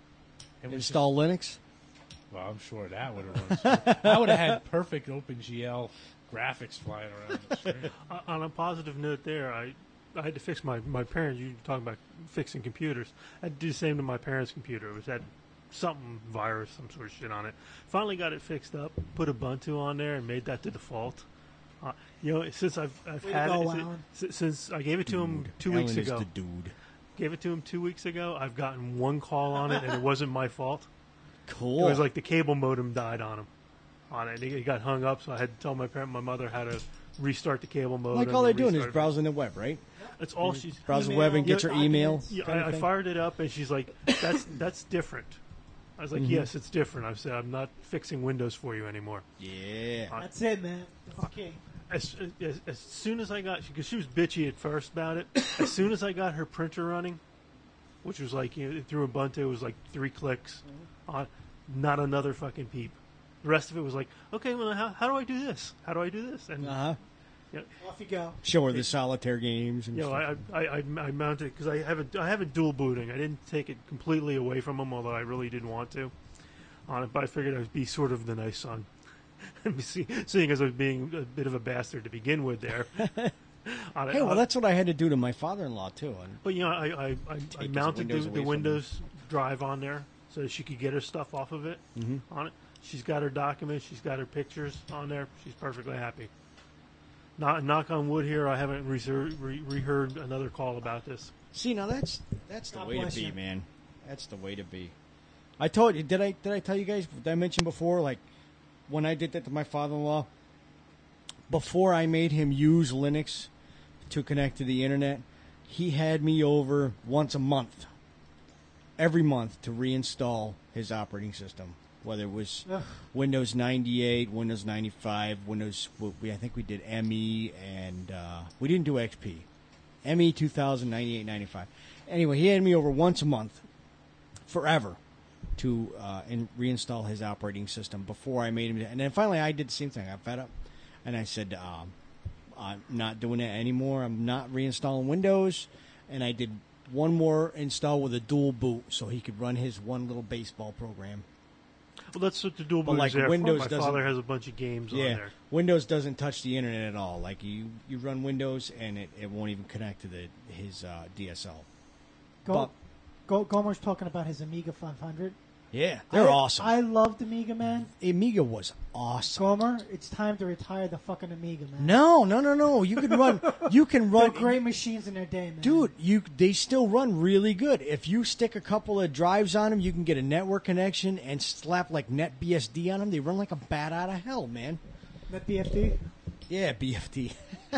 Install Linux? Well, I'm sure that would have run. I would have had perfect OpenGL graphics flying around the screen. On a positive note there, I had to fix my parents. You talking about fixing computers. I had to do the same to my parents' computer. It was had something virus, some sort of shit on it. Finally got it fixed up, put Ubuntu on there, and made that the default. Since I've had it, since I gave it to him 2 weeks Alan is ago. the dude. Gave it to him 2 weeks ago. I've gotten one call on it, and it wasn't my fault. Cool. It was like the cable modem died on him. On it, he got hung up, so I had to tell my mother how to restart the cable modem. Like all they're doing is browsing the web, right? That's all she's browse the web and get your email. Yeah, I fired it up, and she's like, "That's different." I was like, "Yes, it's different." I said, "I'm not fixing Windows for you anymore." Yeah, that's it, man. Okay. As soon as I got, because she was bitchy at first about it. As soon as I got her printer running, which was like through Ubuntu, it was like 3 clicks, on not another fucking peep. The rest of it was like, okay, well, how do I do this? How do I do this? And off you go. Show her the solitaire games. And I mounted because I have it dual booting. I didn't take it completely away from them, although I really didn't want to on it. But I figured I'd be sort of the nice son, seeing as I was being a bit of a bastard to begin with there. Hey, well, that's what I had to do to my father-in-law too. But I mounted the Windows drive on there so that she could get her stuff off of it on it. She's got her documents. She's got her pictures on there. She's perfectly happy. Knock on wood here, I haven't reheard another call about this. See, now that's the way to be, man. That's the way to be. I told you, did I tell you guys, did I mention before, like, when I did that to my father-in-law, before I made him use Linux to connect to the internet, he had me over once a month, every month, to reinstall his operating system. Whether it was Windows 98, Windows 95, I think we did ME, and we didn't do XP. ME 2000, 98, 95. Anyway, he had me over once a month, forever, to reinstall his operating system before I made him. And then finally I did the same thing. I got fed up, and I said, I'm not doing that anymore. I'm not reinstalling Windows. And I did one more install with a dual boot so he could run his one little baseball program. Well, that's what the dual boot is there Windows for. My father has a bunch of games on there. Windows doesn't touch the internet at all. Like you run Windows and it won't even connect to his DSL. Gomer's talking about his Amiga 500. Yeah, they're awesome. I loved Amiga, man. Amiga was awesome. Gomer, it's time to retire the fucking Amiga, man. No. You can run. They're great machines in their day, man. Dude, they still run really good. If you stick a couple of drives on them, you can get a network connection and slap like NetBSD on them. They run like a bat out of hell, man. NetBFD? Yeah, BFD.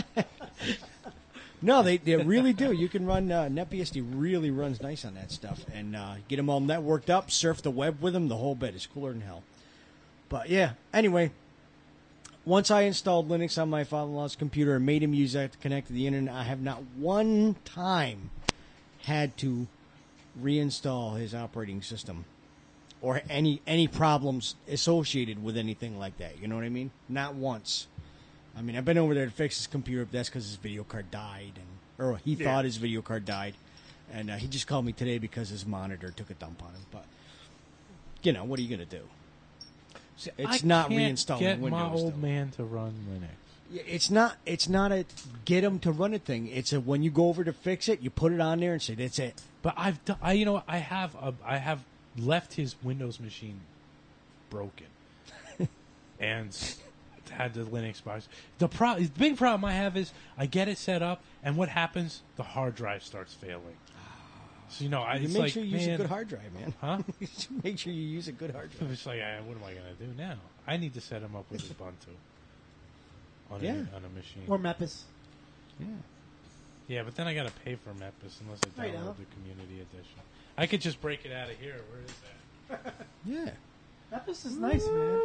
No, they really do. You can run NetBSD. Really runs nice on that stuff, and get them all networked up. Surf the web with them. The whole bit is cooler than hell. But yeah. Anyway, once I installed Linux on my father-in-law's computer and made him use that to connect to the internet, I have not one time had to reinstall his operating system or any problems associated with anything like that. You know what I mean? Not once. I mean, I've been over there to fix his computer. That's because his video card died, or he thought his video card died, and he just called me today because his monitor took a dump on him. But what are you going to do? See, it's not reinstalling get Windows. My old man to run Linux. Yeah, it's not. It's not a get him to run it thing. It's a when you go over to fix it, you put it on there and say that's it. But I have left his Windows machine broken, and had the Linux box. The big problem I have is I get it set up, and what happens? The hard drive starts failing. So make sure you use a good hard drive, man. Huh? Make sure you use a good hard drive. It's like, what am I going to do now? I need to set him up with Ubuntu on a machine. Or Mepis. Yeah. Yeah, but then I gotta pay for Memphis unless I Right download now. the community edition. I could just break it out of here. Where is that? Yeah. Memphis is nice, man.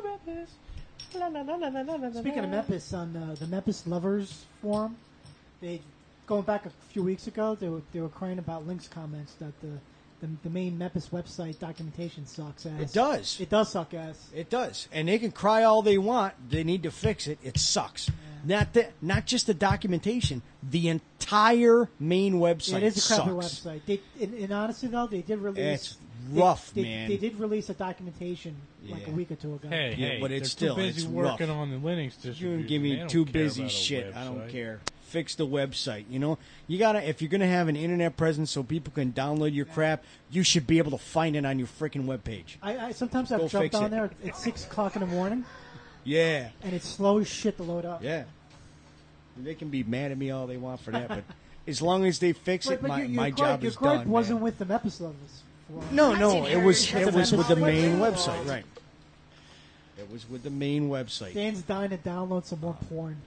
Speaking of Memphis, on the Memphis Lovers forum, they going back a few weeks ago, they were crying about Link's comments that the main Memphis website documentation sucks ass. It does. It does suck ass. It does. And they can cry all they want. They need to fix it. It sucks. Not just the documentation. The entire main website Yeah, it is a crappy sucks. website. And honestly, though, they did release. It's rough, they, man. They did release a documentation like a week or two ago. Hey, Yeah, hey, but it's they're still- too busy it's working rough. on the Linux You distribution. can give They me don't too care busy about a shit. I don't website. care. Fix the website. You know, you gotta. If you're gonna have an internet presence so people can download your crap, you should be able to find it on your freaking webpage. I sometimes Go I've jumped fix on it. there at 6 o'clock in the morning, Yeah, and it's slow as shit to load up. yeah. They can be mad at me all they want for that, but as long as they fix it, my job your is gripe done. wasn't man. with the Memphis Lovers forum. No, it was with the main website. website, right? It was with the main website. Dan's dying to download some more porn.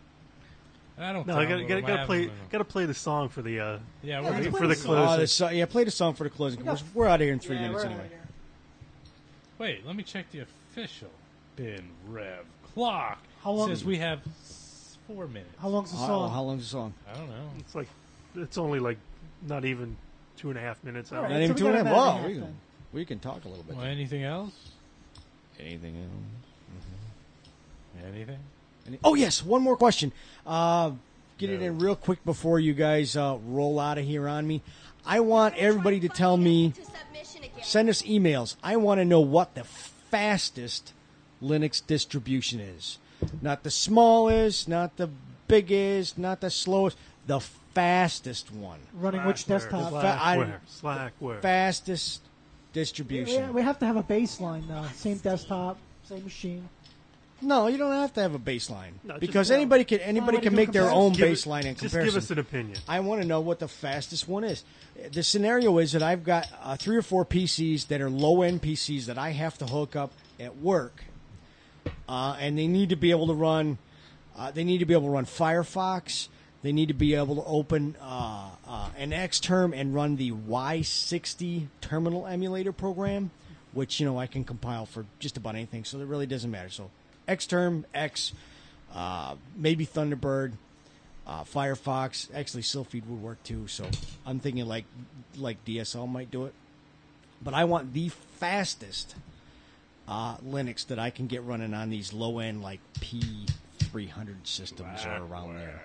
I don't. No, I download them. I gotta have play. them. Gotta play the song for the. Yeah, Yeah, we're let's for play the the song. closing. Play the song for the closing. We're out of here in 3 minutes we're anyway. outta here. Wait, let me check the official bin rev clock. How long- It says we have 4 minutes. How long's the How song? long's the song? I don't know. It's like, it's only like not even 2.5 minutes. All right. Not even so we 2.5. got a Well, minute we and a can, half we can talk a little bit. Well, anything else? Anything else? Anything? Oh yes, one more question. Get it in real quick before you guys roll out of here on me. I want everybody to tell me. Send us emails. I want to know what the fastest Linux distribution is. Not the smallest, not the biggest, not the slowest. The fastest one. Running which desktop? Slackware. Fastest distribution. We have to have a baseline, though. Same desktop, same machine. No, you don't have to have a baseline No, because just- anybody can do make their own Give it- baseline in Just comparison. give us an opinion. I want to know what the fastest one is. The scenario is that I've got 3 or 4 PCs that are low-end PCs that I have to hook up at work, and they need to be able to run. They need to be able to run Firefox. They need to be able to open an Xterm and run the Y60 terminal emulator program, which I can compile for just about anything. So it really doesn't matter. So Xterm, X, maybe Thunderbird. Firefox, actually Sylpheed would work too, so I'm thinking like DSL might do it. But I want the fastest Linux that I can get running on these low-end like P300 systems or around there.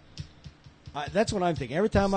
That's what I'm thinking. Every time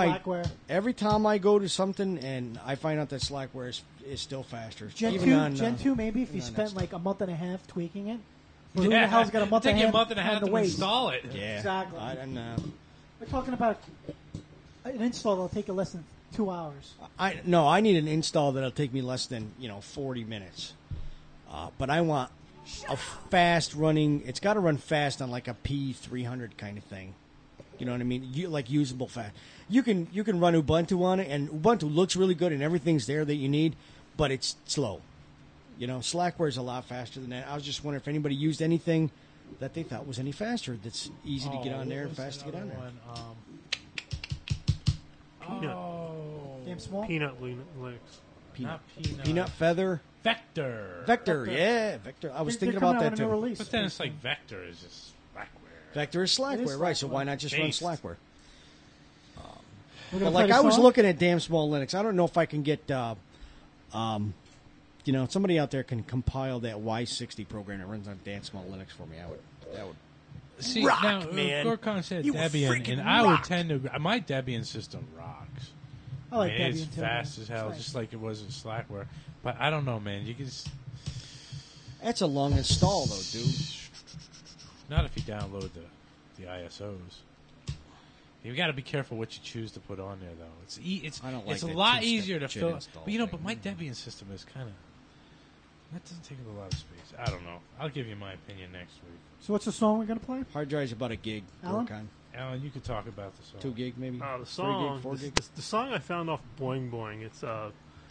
I go to something and I find out that Slackware is still faster. Gen Even 2, on, Gen 2 maybe if you on spent that like a month and a half tweaking it. But who the hell's got a month It'd and take you a a month and a half on the to waist? install it. Yeah, Exactly. I don't know. We're talking about an install that'll take you less than 2 hours. I need an install that'll take me less than 40 minutes. But I want a fast running. It's got to run fast on like a P300 kind of thing. You know what I mean? Like usable fast. You can run Ubuntu on it, and Ubuntu looks really good, and everything's there that you need, but it's slow. Slackware is a lot faster than that. I was just wondering if anybody used anything that they thought was any faster. That's easy to get on there and fast to get on there. Peanut. Damn small. Peanut Linux. Not Peanut. Peanut Feather. Vector. Vector, yeah, Vector. I was They're thinking coming about out that with a new too. release. But then it's like Vector is just Slackware. Vector is Slackware, is right? So why Slackware. not just Based. run Slackware? We're But gonna like play the I was song? looking at Damn Small Linux. I don't know if I can get, somebody out there can compile that Y60 program that runs on Damn Small Linux for me. That would. See, Rock, now, man. Gorkon said You Debian, freaking and I would rock. tend to. My Debian system rocks. I like It's Debian too. fast as hell, It's just like it was in Slackware. But I don't know, man. You can That's a long install, though, dude. not if you download the ISOs. You got to be careful what you choose to put on there, though. It's I don't like it's a that lot two-step easier to git fill. install But thing. my Debian system is kind of that doesn't take up a lot of space. I don't know. I'll give you my opinion next week. So what's the song we're gonna play? Hard drive's about a gig. Alan? Gorkon. Alan, you could talk about the song. 2 gig maybe. The 3 song, gig, 4 gig. the song I found off Boing Boing. It's a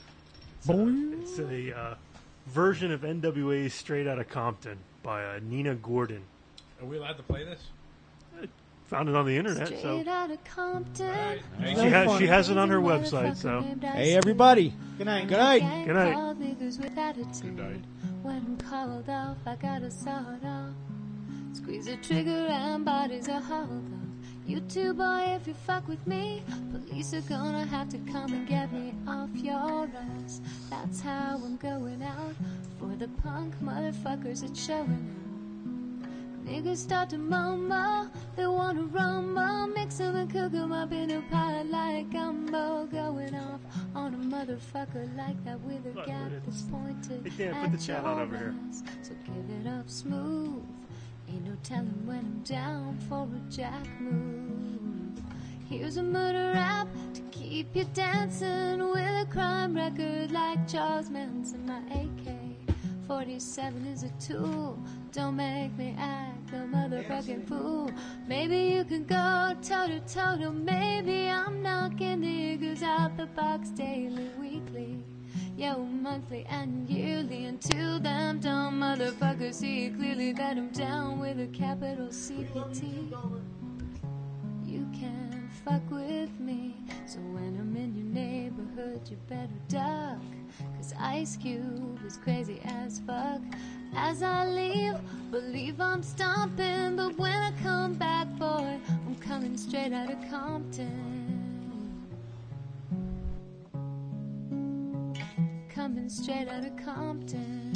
version of NWA's Straight Outta Compton by Nina Gordon. Are we allowed to play this? Found it on the internet, so Straight out of Compton. she has it on her website. So Hey, everybody. Good night. Good night. Good night. Good night. When I'm called off, I gotta sawed off. Squeeze the trigger and bodies are hauled off. You too, boy, if you fuck with me, police are gonna have to come and get me off your ass. That's how I'm going out. For the punk motherfuckers, it's showing. Niggas start to mumble, they wanna rumble, mix 'em and cook 'em up in a pot like gumbo. Going off on a motherfucker like that with a gap that's pointed Hey, Dan, put the at chat your on over here. ass. So give it up smooth. Ain't no telling when I'm down for a jack move. Here's a murder rap to keep you dancing with a crime record like Charles Manson. My AK-47 is a tool. Don't make me act a motherfucking fool. Maybe you can go toe to toe. Maybe I'm knocking niggas out the box daily, weekly. Yo, monthly and yearly. Until them dumb motherfuckers see clearly that I'm down with a capital CPT. You can fuck with me, so when I'm in your neighborhood you better duck. Cause Ice Cube is crazy as fuck. As I leave, believe I'm stomping, but when I come back, boy, I'm coming straight out of Compton. Coming straight out of Compton.